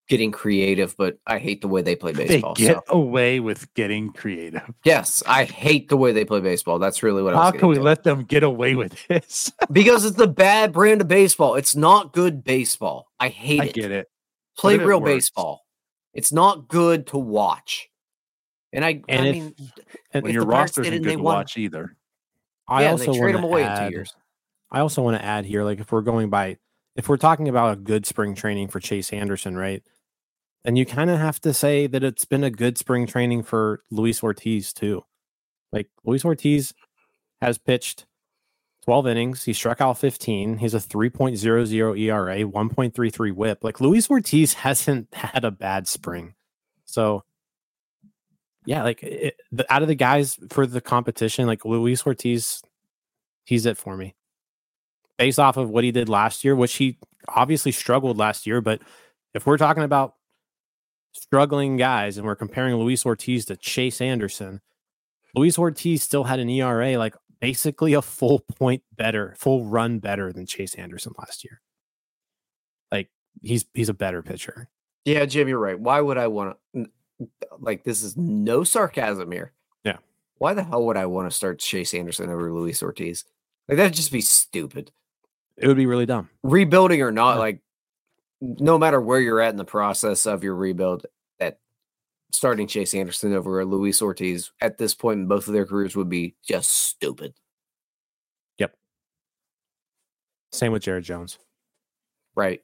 getting creative, but I hate the way they play baseball. They get so. away with getting creative. Yes, I hate the way they play baseball. That's really what I was How getting can we to. let them get away with this? Because it's the bad brand of baseball. It's not good baseball. I hate I it. get it. Play But it real works. baseball. It's not good to watch. And I, And I if- mean, and When if your the Pirates roster did isn't it and good they to won- watch either. I yeah, also they trade want them to away add, in two years. I also want to add here, like if we're going by, if we're talking about a good spring training for Chase Anderson, right? And you kind of have to say that it's been a good spring training for Luis Ortiz too. Like Luis Ortiz has pitched twelve innings. He struck out fifteen. He's a three point oh oh E R A, one point three three whip. Like Luis Ortiz hasn't had a bad spring. So yeah, like it, the, out of the guys for the competition, like Luis Ortiz, he's it for me. Based off of what he did last year, which he obviously struggled last year. But if we're talking about struggling guys and we're comparing Luis Ortiz to Chase Anderson, Luis Ortiz still had an E R A like basically a full point better, full run better than Chase Anderson last year. Like he's he's a better pitcher. Yeah, Jim, you're right. Why would I want to? Like, this is no sarcasm here. Yeah. Why the hell would I want to start Chase Anderson over Luis Ortiz? Like, that'd just be stupid. It would be really dumb. Rebuilding or not, Yeah. like, no matter where you're at in the process of your rebuild, that starting Chase Anderson over Luis Ortiz at this point in both of their careers would be just stupid. Yep. Same with Jared Jones. Right.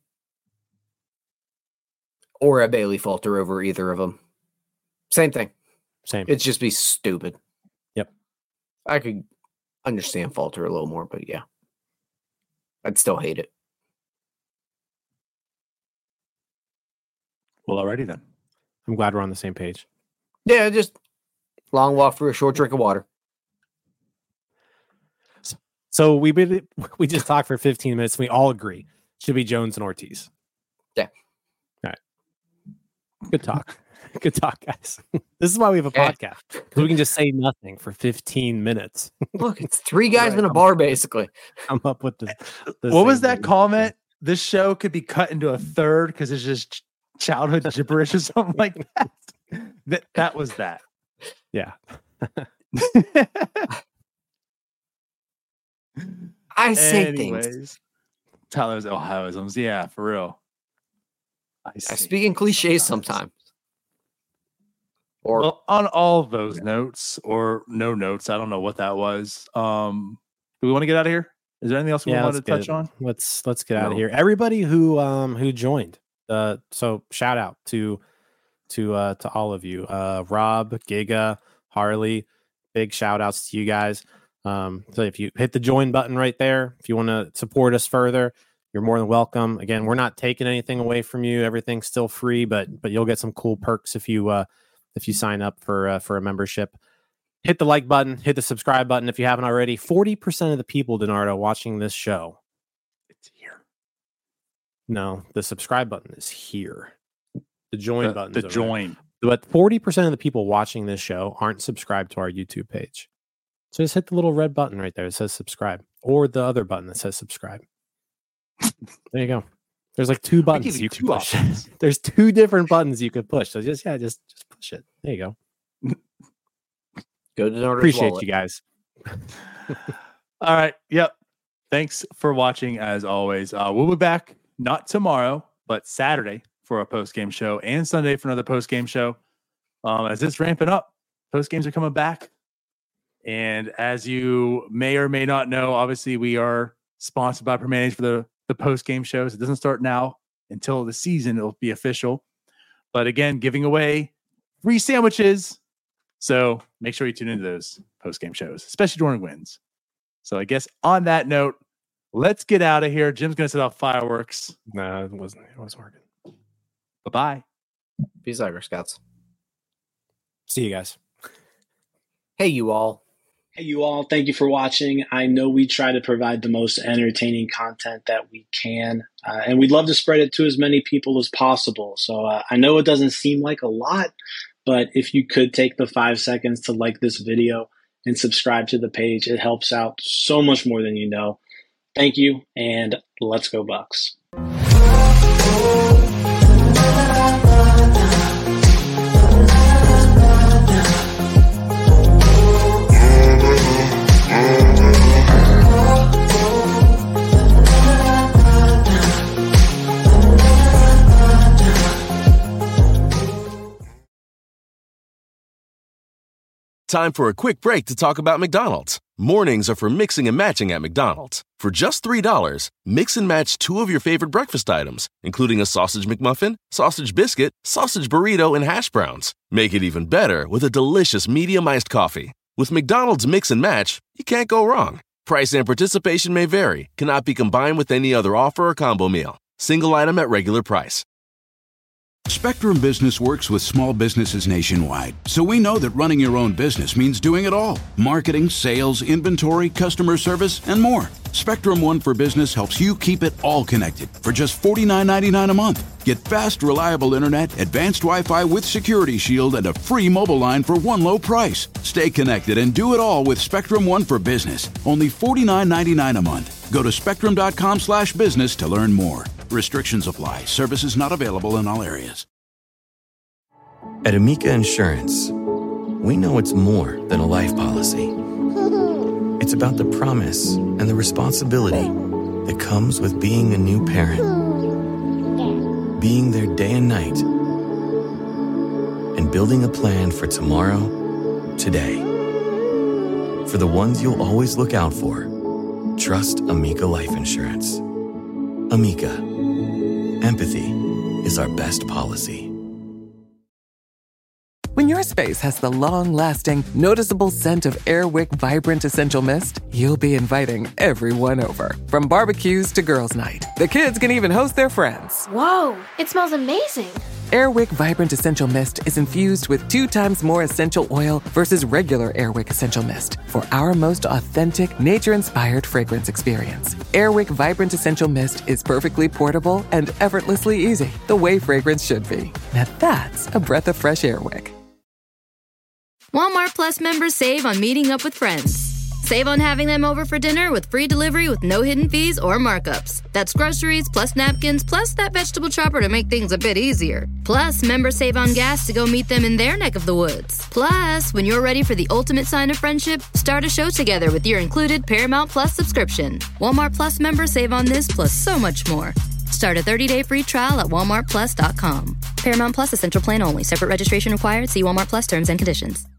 Or a Bailey Falter over either of them. Same thing. Same. It'd just be stupid. Yep. I could understand Falter a little more, but yeah. I'd still hate it. Well, alrighty then. I'm glad we're on the same page. Yeah, just long walk for a short drink of water. So we really- we just talked for fifteen minutes. And we all agree should be Jones and Ortiz. Yeah. All right. Good talk. Good talk, guys. This is why we have a Yeah. podcast. So we can just say nothing for fifteen minutes. Look, it's three guys Right. in a bar, basically. Come up with the. the What was same that thing. comment? This show could be cut into a third because it's just ch- childhood gibberish or something like that. That that was that. Yeah. I say things. Anyways, Tyler's Ohioisms. Yeah, for real. I, I see. speak in cliches sometimes. Or Well, on all those notes or no notes, I don't know what that was. Um, do we want to get out of here? Is there anything else we Yeah, wanted let's to touch get, on? Let's let's get out of No. here. Everybody who um who joined. Uh, so shout out to to uh to all of you. Uh, Rob, Giga, Harley. Big shout outs to you guys. Um, so if you hit the join button right there, if you want to support us further, you're more than welcome. Again, we're not taking anything away from you. Everything's still free, but but you'll get some cool perks if you uh if you sign up for uh, for a membership. Hit the like button, hit the subscribe button if you haven't already. forty percent of the people, Donardo, watching this show. It's here. No, the subscribe button is here. The join The, button. the join. But forty percent of the people watching this show aren't subscribed to our YouTube page. So just hit the little red button right there that says subscribe, or the other button that says subscribe. There you go. There's like two buttons give you you two can push. options. There's two different buttons you could push. So just yeah, just just push it. There you go. go to Donardo's Appreciate wallet. you guys. All right. Yep. Thanks for watching as always. Uh, we'll be back not tomorrow, but Saturday for a post game show and Sunday for another post game show. Um, as it's ramping up, post games are coming back. And as you may or may not know, obviously we are sponsored by Permanage for the, the post game shows. It doesn't start now until the season. It'll be official. But again, giving away free sandwiches. So make sure you tune into those post game shows, especially during wins. So I guess on that note, let's get out of here. Jim's going to set off fireworks. No, it wasn't. It wasn't working. Bye-bye. Peace out, Girl Scouts. See you guys. Hey, you all. Hey, you all. Thank you for watching. I know we try to provide the most entertaining content that we can, uh, and we'd love to spread it to as many people as possible. So uh, I know it doesn't seem like a lot, but if you could take the five seconds to like this video and subscribe to the page, it helps out so much more than you know. Thank you, and let's go Bucks. Thank you. Time for a quick break to talk about McDonald's. Mornings are for mixing and matching at McDonald's. For just three dollars, mix and match two of your favorite breakfast items, including a sausage McMuffin, sausage biscuit, sausage burrito, and hash browns. Make it even better with a delicious medium iced coffee. With McDonald's Mix and Match, you can't go wrong. Price and participation may vary, cannot be combined with any other offer or combo meal. Single item at regular price. Spectrum Business works with small businesses nationwide, so we know that running your own business means doing it all. Marketing, sales, inventory, customer service, and more. Spectrum One for Business helps you keep it all connected for just forty-nine ninety-nine a month. Get fast, reliable internet, advanced Wi-Fi with Security Shield, and a free mobile line for one low price. Stay connected and do it all with Spectrum One for Business. Only forty-nine ninety-nine a month. Go to spectrum.com slash business to learn more. Restrictions apply. Services not available in all areas. At Amica Insurance, we know it's more than a life policy. It's about the promise and the responsibility that comes with being a new parent. Being there day and night. And building a plan for tomorrow, today. For the ones you'll always look out for, trust Amica Life Insurance. Amica. Empathy is our best policy. When your space has the long-lasting, noticeable scent of Airwick Vibrant Essential Mist, you'll be inviting everyone over. From barbecues to girls' night, the kids can even host their friends. Whoa, it smells amazing. Airwick Vibrant Essential Mist is infused with two times more essential oil versus regular Airwick Essential Mist for our most authentic, nature-inspired fragrance experience. Airwick Vibrant Essential Mist is perfectly portable and effortlessly easy, the way fragrance should be. Now that's a breath of fresh Airwick. Walmart Plus members save on meeting up with friends. Save on having them over for dinner with free delivery with no hidden fees or markups. That's groceries plus napkins plus that vegetable chopper to make things a bit easier. Plus, members save on gas to go meet them in their neck of the woods. Plus, when you're ready for the ultimate sign of friendship, start a show together with your included Paramount Plus subscription. Walmart Plus members save on this plus so much more. Start a thirty-day free trial at walmart plus dot com. Paramount Plus Essential Plan only. Separate registration required. See Walmart Plus terms and conditions.